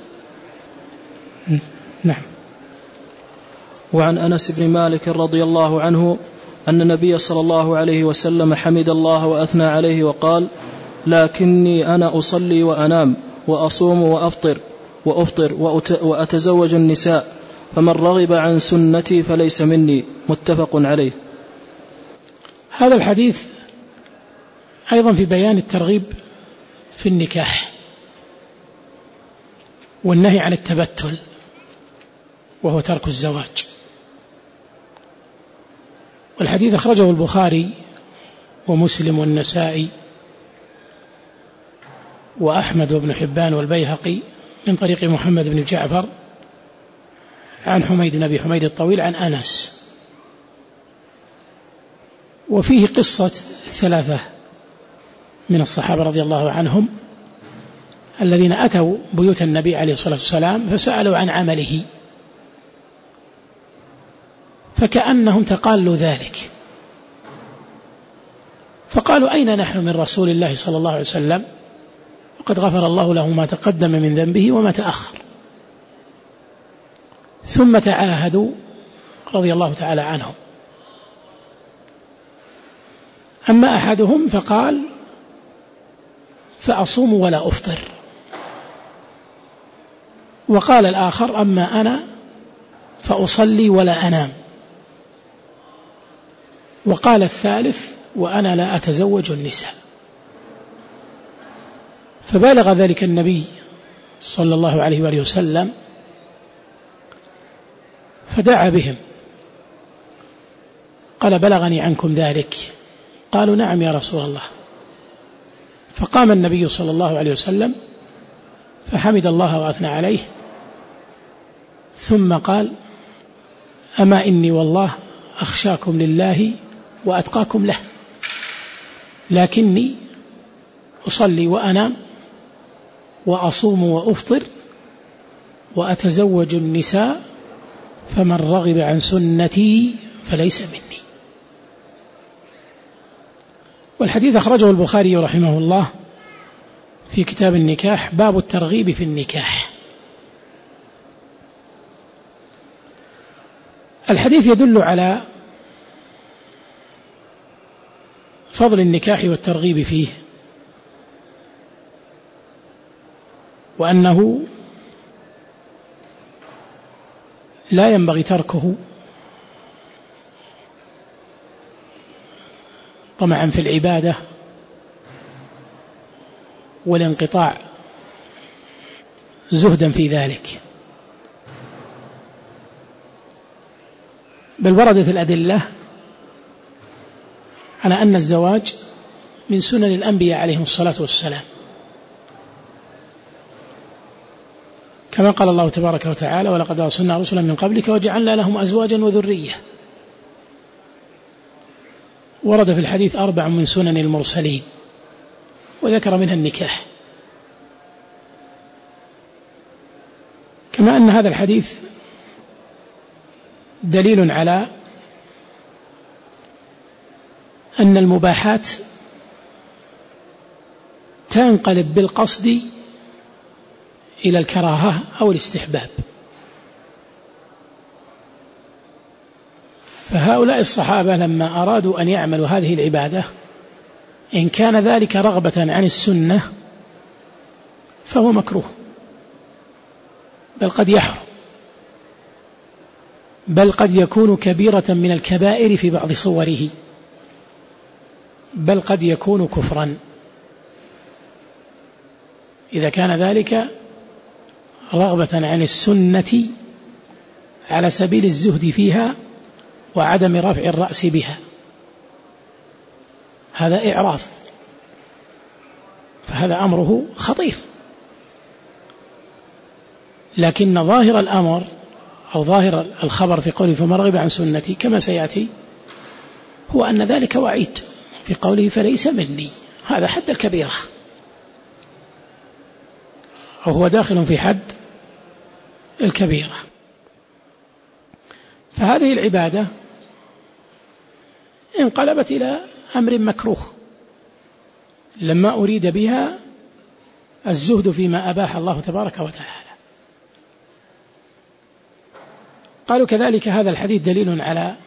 نعم. وعن أنس بن مالك رضي الله عنه أن النبي صلى الله عليه وسلم حمد الله وأثنى عليه وقال لكني أنا أصلي وأنام وأصوم وأفطر وأفطر وأتزوج النساء، فمن رغب عن سنتي فليس مني. متفق عليه. هذا الحديث أيضا في بيان الترغيب في النكاح والنهي عن التبتل وهو ترك الزواج. والحديث أخرجه البخاري ومسلم والنسائي وأحمد وابن حبان والبيهقي من طريق محمد بن جعفر عن حميد بن أبي حميد الطويل عن أنس. وفيه قصة ثلاثة من الصحابة رضي الله عنهم الذين أتوا بيوت النبي عليه الصلاة والسلام فسألوا عن عمله، فكأنهم تقالوا ذلك، فقالوا أين نحن من رسول الله صلى الله عليه وسلم وقد غفر الله له ما تقدم من ذنبه وما تأخر. ثم تعاهدوا رضي الله تعالى عنهم. أما أحدهم فقال فأصوم ولا أفطر، وقال الآخر أما أنا فأصلي ولا أنام، وقال الثالث وأنا لا أتزوج النساء. فبالغ ذلك النبي صلى الله عليه وآله وسلم فدعا بهم، قال بلغني عنكم ذلك؟ قالوا نعم يا رسول الله. فقام النبي صلى الله عليه وسلم فحمد الله وأثنى عليه، ثم قال أما إني والله أخشاكم لله وأتقاكم له، لكني أصلي وأنام وأصوم وأفطر وأتزوج النساء، فمن رغب عن سنتي فليس مني. والحديث أخرجه البخاري رحمه الله في كتاب النكاح باب الترغيب في النكاح. الحديث يدل على فضل النكاح والترغيب فيه، وأنه لا ينبغي تركه طمعا في العبادة والانقطاع زهدا في ذلك، بل وردت الأدلة على أن الزواج من سنن الأنبياء عليهم الصلاة والسلام، كما قال الله تبارك وتعالى ولقد أرسلنا رسلا من قبلك وجعلنا لهم أزواجا وذرية. ورد في الحديث أربع من سنن المرسلين وذكر منها النكاح. كما أن هذا الحديث دليل على أن المباحات تنقلب بالقصد إلى الكراهة أو الاستحباب. فهؤلاء الصحابة لما أرادوا أن يعملوا هذه العبادة إن كان ذلك رغبة عن السنة فهو مكروه، بل قد يحرم، بل قد يكون كبيرة من الكبائر في بعض صوره، بل قد يكون كفرا إذا كان ذلك رغبة عن السنة على سبيل الزهد فيها وعدم رفع الرأس بها، هذا إعراض، فهذا أمره خطير. لكن ظاهر الأمر أو ظاهر الخبر في قوله فمن رغب عن سنتي كما سيأتي هو أن ذلك وعيد في قوله فليس مني، هذا حد الكبيرة، وهو داخل في حد الكبيرة. فهذه العبادة انقلبت إلى أمر مكروه لما أريد بها الزهد فيما أباح الله تبارك وتعالى. قالوا كذلك هذا الحديث دليل على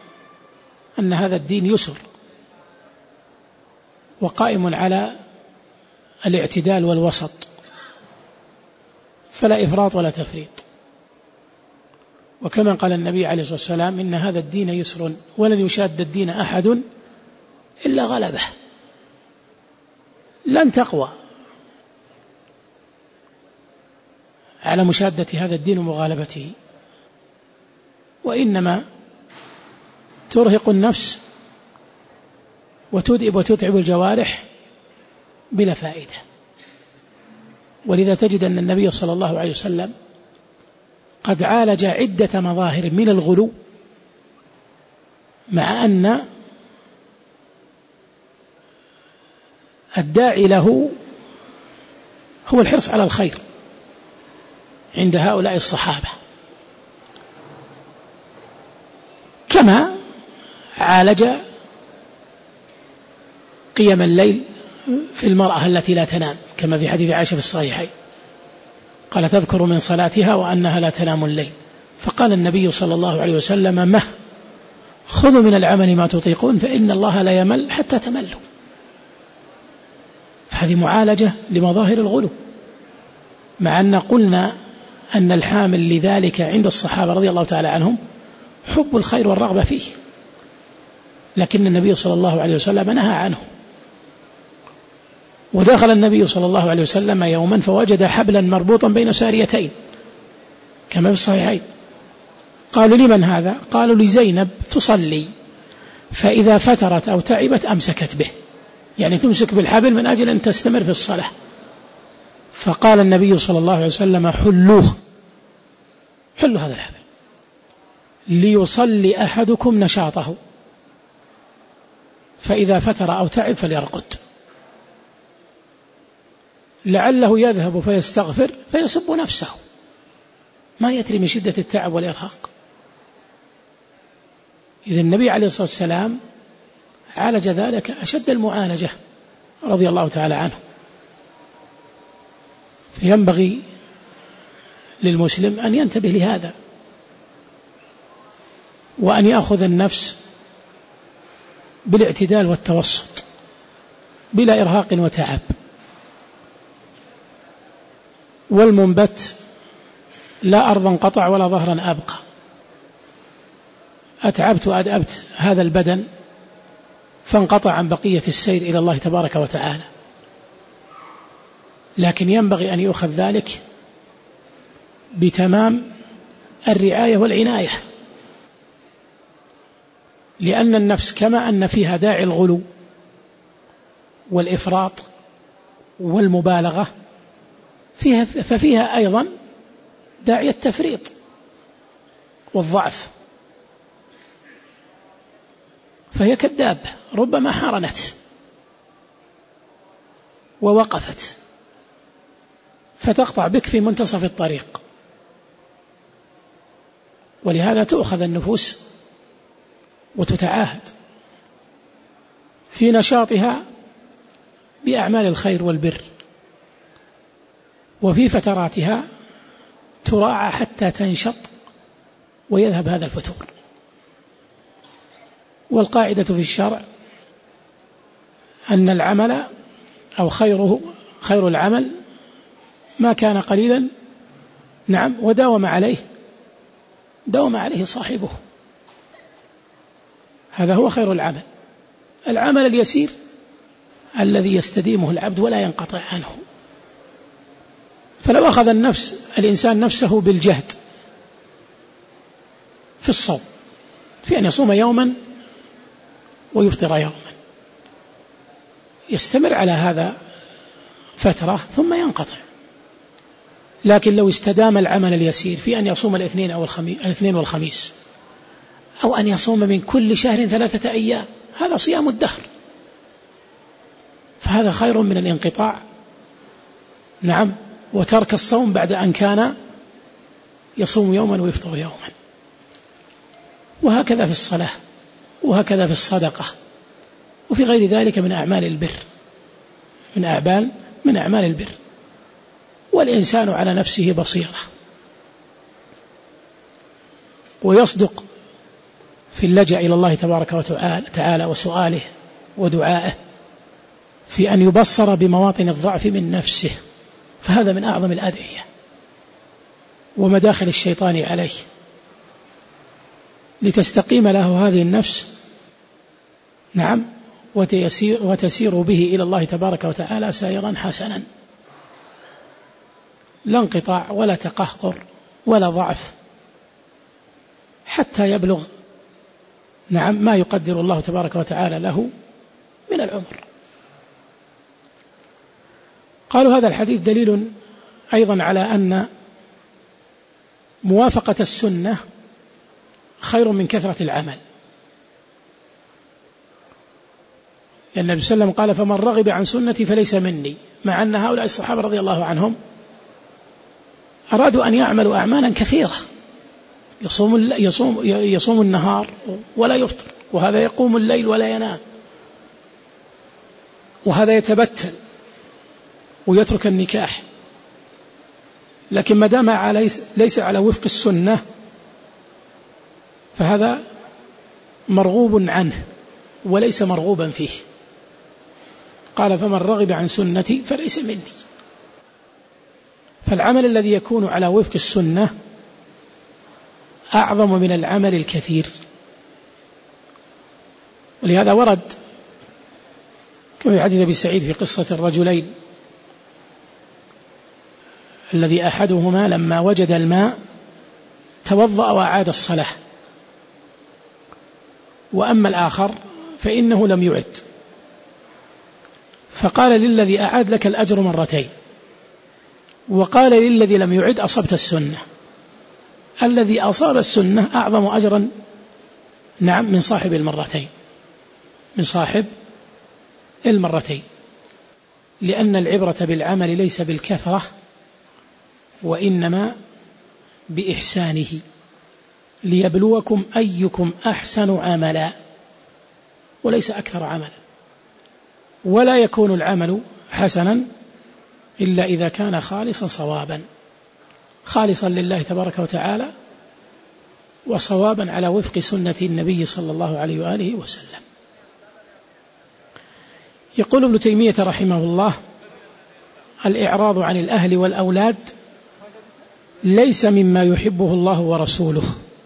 أن هذا الدين يسر وقائم على الاعتدال والوسط، فلا إفراط ولا تفريط. وكما قال النبي عليه الصلاة والسلام: إن هذا الدين يسر ولن يشاد الدين أحد إلا غلبه. لن تقوى على مشادة هذا الدين ومغالبته، وإنما ترهق النفس وتدئب وتتعب الجوارح بلا فائدة. ولذا تجد أن النبي صلى الله عليه وسلم قد عالج عدة مظاهر من الغلو، مع أن الداعي له هو الحرص على الخير عند هؤلاء الصحابة، كما عالج قيام الليل في المرأة التي لا تنام، كما في حديث عائشة في الصحيحين قال: تذكر من صلاتها وأنها لا تنام الليل. فقال النبي صلى الله عليه وسلم: مه خذوا من العمل ما تطيقون فإن الله لا يمل حتى تملوا. فهذه معالجة لمظاهر الغلو، مع أن قلنا أن الحامل لذلك عند الصحابة رضي الله تعالى عنهم حب الخير والرغبة فيه، لكن النبي صلى الله عليه وسلم نهى عنه. ودخل النبي صلى الله عليه وسلم يوما فوجد حبلا مربوطا بين ساريتين كما في الصحيحين. قالوا: لمن هذا؟ قالوا: لزينب تصلي، فإذا فترت أو تعبت أمسكت به، يعني تمسك بالحبل من أجل أن تستمر في الصلاة. فقال النبي صلى الله عليه وسلم: حلوه، حلوا هذا الحبل ليصلي أحدكم نشاطه، فإذا فتر أو تعب فليرقد، لعله يذهب فيستغفر فيسب نفسه، ما يدري من شدة التعب والإرهاق. إذا النبي عليه الصلاة والسلام عالج ذلك أشد المعالجة رضي الله تعالى عنه. فينبغي للمسلم أن ينتبه لهذا، وأن يأخذ النفس بالاعتدال والتوسط بلا إرهاق وتعب. والمنبت لا أرضا قطع ولا ظهرا أبقى، أتعبت وأدأبت هذا البدن فانقطع عن بقية السير إلى الله تبارك وتعالى، لكن ينبغي أن يؤخذ ذلك بتمام الرعاية والعناية، لأن النفس كما أن فيها داعي الغلو والإفراط والمبالغة فيها ففيها أيضا داعي التفريط والضعف، فهي كالدابة ربما حرنت ووقفت فتقطع بك في منتصف الطريق. ولهذا تؤخذ النفوس وتتعاهد في نشاطها بأعمال الخير والبر، وفي فتراتها تراعى حتى تنشط ويذهب هذا الفتور. والقاعدة في الشرع أن العمل أو خيره خير العمل ما كان قليلا، نعم، وداوم عليه داوم عليه صاحبه، هذا هو خير العمل. العمل اليسير الذي يستديمه العبد ولا ينقطع عنه. فلو أخذ النفس الإنسان نفسه بالجهد في الصوم، في أن يصوم يوما ويفطر يوما، يستمر على هذا فترة ثم ينقطع. لكن لو استدام العمل اليسير في أن يصوم الاثنين أو الاثنين والخميس، أو أن يصوم من كل شهر ثلاثة أيام، هذا صيام الدهر، فهذا خير من الانقطاع، نعم، وترك الصوم بعد أن كان يصوم يوما ويفطر يوما. وهكذا في الصلاة، وهكذا في الصدقة، وفي غير ذلك من أعمال البر من أعمال من أعمال البر. والإنسان على نفسه بصيرة، ويصدق في اللجأ إلى الله تبارك وتعالى وسؤاله ودعائه، في أن يبصر بمواطن الضعف من نفسه، فهذا من أعظم الأدعية ومداخل الشيطان عليه، لتستقيم له هذه النفس، نعم، وتسير, وتسير به إلى الله تبارك وتعالى سائرا حسنا، لا انقطاع ولا تقهقر ولا ضعف، حتى يبلغ، نعم، ما يقدر الله تبارك وتعالى له من العمر. قالوا هذا الحديث دليل أيضا على أن موافقة السنة خير من كثرة العمل، لأن النبي صلى الله عليه وسلم قال: فمن رغب عن سنتي فليس مني، مع أن هؤلاء الصحابة رضي الله عنهم أرادوا أن يعملوا أعمالا كثيرة، يصوم, يصوم, يصوم النهار ولا يفطر، وهذا يقوم الليل ولا ينام، وهذا يتبتل ويترك النكاح، لكن ما دام ليس على وفق السنة فهذا مرغوب عنه وليس مرغوبا فيه. قال: فمن رغب عن سنتي فليس مني. فالعمل الذي يكون على وفق السنة أعظم من العمل الكثير، ولهذا ورد كما في حديث أبي سعيد في قصة الرجلين الذي أحدهما لما وجد الماء توضأ وأعاد الصلاة، وأما الآخر فإنه لم يعد، فقال للذي أعاد: لك الأجر مرتين، وقال للذي لم يعد: أصبت السنة. الذي أصاب السنة أعظم أجرا، نعم، من صاحب المرتين، من صاحب المرتين، لأن العبرة بالعمل ليس بالكثرة وإنما بإحسانه، ليبلوكم أيكم أحسن عملا، وليس أكثر عملا. ولا يكون العمل حسنا إلا إذا كان خالصا صوابا، خالصا لله تبارك وتعالى، وصوابا على وفق سنة النبي صلى الله عليه وآله وسلم. يقول ابن تيمية رحمه الله: الإعراض عن الأهل والأولاد ليس مما يحبه الله ورسوله،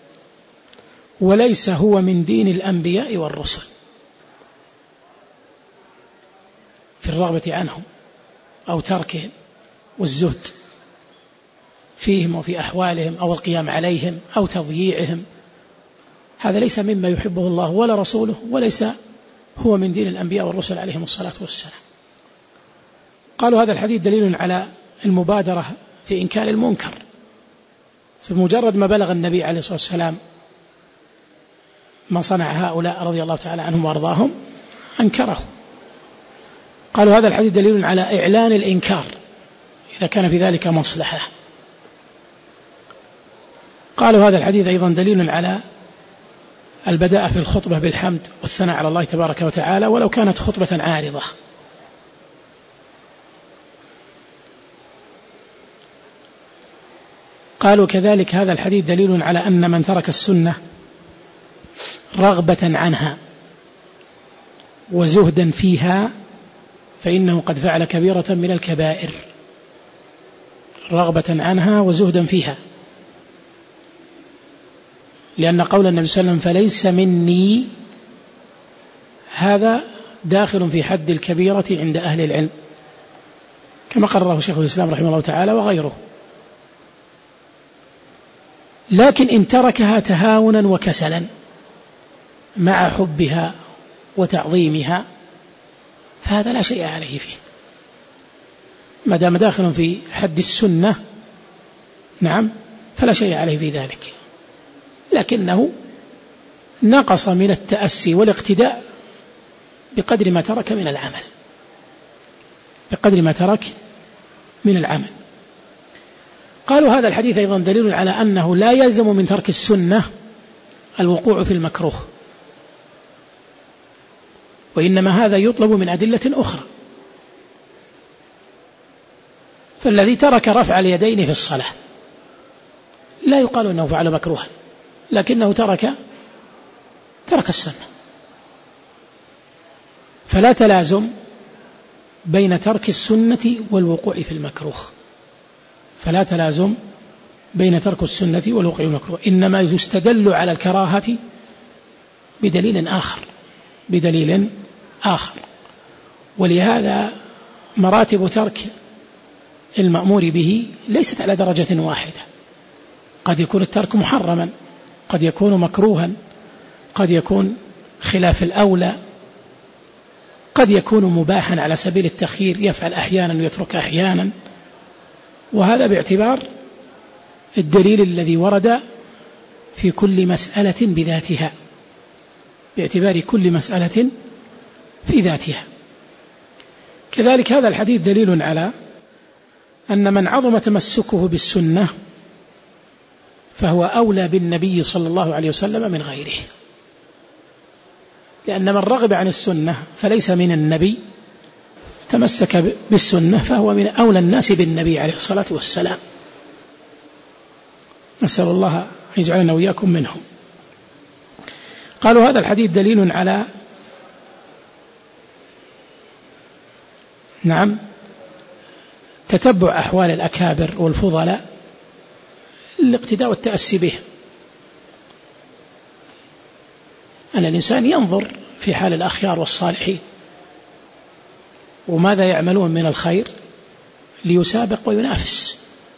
وليس هو من دين الأنبياء والرسل، في الرغبة عنهم أو تركهم والزهد فيهم وفي أحوالهم أو القيام عليهم أو تضييعهم، هذا ليس مما يحبه الله ولا رسوله، وليس هو من دين الأنبياء والرسل عليهم الصلاة والسلام. قالوا هذا الحديث دليل على المبادرة في إنكار المنكر، في مجرد ما بلغ النبي عليه الصلاة والسلام ما صنع هؤلاء رضي الله تعالى عنهم وأرضاهم أنكره. قالوا هذا الحديث دليل على إعلان الإنكار إذا كان في ذلك مصلحة. قالوا هذا الحديث أيضا دليل على البداء في الخطبة بالحمد والثناء على الله تبارك وتعالى ولو كانت خطبة عارضة. قالوا كذلك هذا الحديث دليل على أن من ترك السنة رغبة عنها وزهدا فيها فإنه قد فعل كبيرة من الكبائر، رغبة عنها وزهدا فيها، لأن قول النبي صلى الله عليه وسلم فليس مني هذا داخل في حد الكبيرة عند أهل العلم كما قرره شيخ الإسلام رحمه الله تعالى وغيره. لكن إن تركها تهاونا وكسلا مع حبها وتعظيمها فهذا لا شيء عليه فيه، ما دام داخل في حد السنة نعم فلا شيء عليه في ذلك، لكنه نقص من التأسي والاقتداء بقدر ما ترك من العمل، بقدر ما ترك من العمل. قالوا هذا الحديث أيضا دليل على أنه لا يلزم من ترك السنة الوقوع في المكروه، وإنما هذا يطلب من أدلة أخرى. فالذي ترك رفع اليدين في الصلاة لا يقال أنه فعل مكروها، لكنه ترك ترك السنة، فلا تلازم بين ترك السنة والوقوع في المكروه، فلا تلازم بين ترك السنة والوقوع في المكروه، إنما يستدل على الكراهة بدليل آخر بدليل آخر ولهذا مراتب ترك المأمور به ليست على درجة واحدة، قد يكون الترك محرما، قد يكون مكروها، قد يكون خلاف الأولى، قد يكون مباحا على سبيل التخيير، يفعل أحيانا ويترك أحيانا، وهذا باعتبار الدليل الذي ورد في كل مسألة بذاتها، باعتبار كل مسألة في ذاتها. كذلك هذا الحديث دليل على أن من عظم تمسكه بالسنة فهو أولى بالنبي صلى الله عليه وسلم من غيره، لأن من رغب عن السنة فليس من النبي، تمسك بالسنة فهو من أولى الناس بالنبي عليه الصلاة والسلام. نسأل الله أن يجعلنا وإياكم منهم. قالوا هذا الحديث دليل على نعم تتبع أحوال الأكابر والفضلاء الاقتداء والتأسي به، أن الإنسان ينظر في حال الأخيار والصالحين وماذا يعملون من الخير ليسابق وينافس.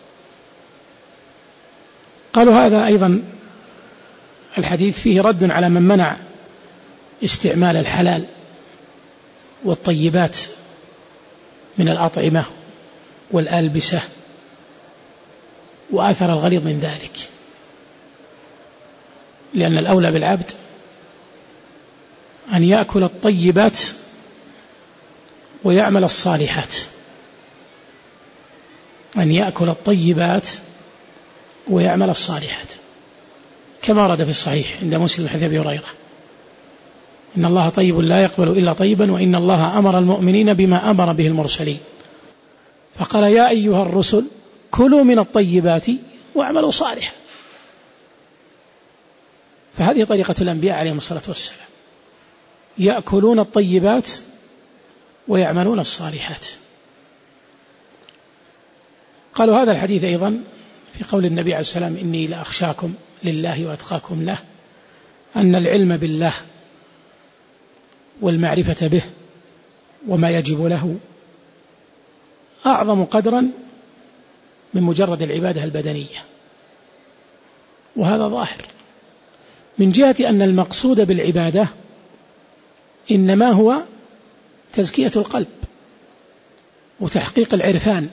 قالوا هذا أيضا الحديث فيه رد على من منع استعمال الحلال والطيبات من الأطعمة والألبسة وآثر الغليظ من ذلك، لأن الأولى بالعبد أن يأكل الطيبات ويعمل الصالحات، أن يأكل الطيبات ويعمل الصالحات، كما ورد في الصحيح عند مسلم حديث أبي هريرة: إن الله طيب لا يقبل إلا طيبا وإن الله أمر المؤمنين بما أمر به المرسلين، فقال: يا أيها الرسل كلوا من الطيبات واعملوا صالحا. فهذه طريقة الأنبياء عليهم الصلاة والسلام، يأكلون الطيبات ويعملون الصالحات. قالوا هذا الحديث أيضا في قول النبي عليه السلام: إني لأخشاكم لله وأتقاكم له، أن العلم بالله والمعرفة به وما يجب له أعظم قدرا من مجرد العبادة البدنية. وهذا ظاهر من جهة أن المقصود بالعبادة إنما هو تزكية القلب وتحقيق العرفان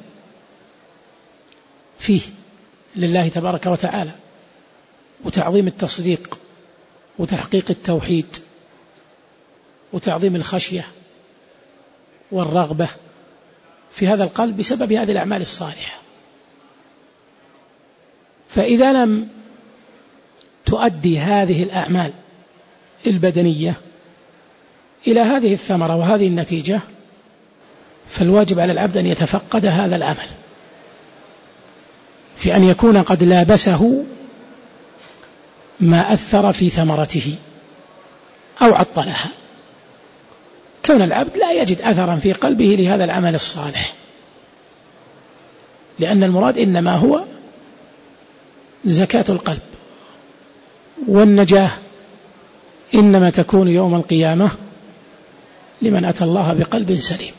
فيه لله تبارك وتعالى، وتعظيم التصديق وتحقيق التوحيد وتعظيم الخشية والرغبة في هذا القلب بسبب هذه الأعمال الصالحة. فإذا لم تؤدي هذه الأعمال البدنية إلى هذه الثمرة وهذه النتيجة، فالواجب على العبد أن يتفقد هذا العمل في أن يكون قد لابسه ما أثر في ثمرته أو عطلها، كون العبد لا يجد أثرا في قلبه لهذا العمل الصالح، لأن المراد إنما هو زكاة القلب، والنجاة إنما تكون يوم القيامة لمن أتى الله بقلب سليم.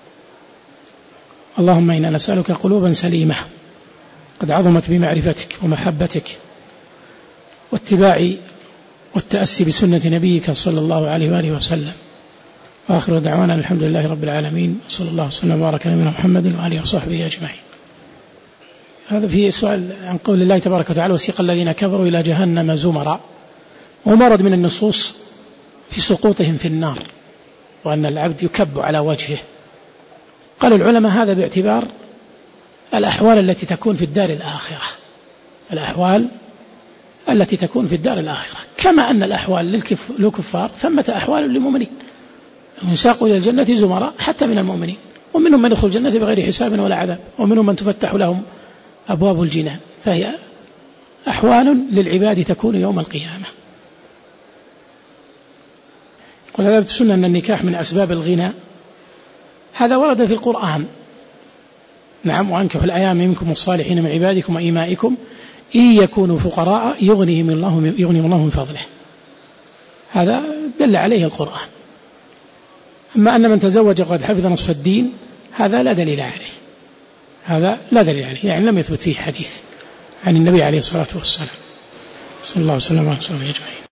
اللهم إنا نسألك قلوبا سليمة قد عظمت بمعرفتك ومحبتك واتباع والتأسي بسنة نبيك صلى الله عليه وآله وسلم. وآخر دعوانا الحمد لله رب العالمين، صلى الله وسلم وبارك على نبينا محمد وآله وصحبه أجمعين. هذا فيه سؤال عن قول الله تبارك وتعالى: وسيق الذين كفروا إلى جهنم زمرا، ومرد من النصوص في سقوطهم في النار وأن العبد يكب على وجهه. قال العلماء هذا باعتبار الأحوال التي تكون في الدار الآخرة، الأحوال التي تكون في الدار الآخرة، كما أن الأحوال للكفار ثمة أحوال للمؤمنين، يساقوا إلى الجنة زمراء حتى من المؤمنين، ومنهم من يدخل الجنة بغير حساب ولا عذاب، ومنهم من تفتح لهم أبواب الجنان. فهي أحوال للعباد تكون يوم القيامة. وهذا السنة أن النكاح من أسباب الغنى، هذا ورد في القرآن. نعم، وأنكحوا الأيام منكم الصالحين من عبادكم وإمائكم إن يكونوا فقراء يغنيهم الله يغنيهم الله من فضله. هذا دل عليه القرآن. أما أن من تزوج قد حفظ نصف الدين هذا لا دليل عليه، هذا لا دليل عليه، يعني لم يثبت فيه حديث عن النبي عليه الصلاة والسلام. صلى الله عليه وسلم.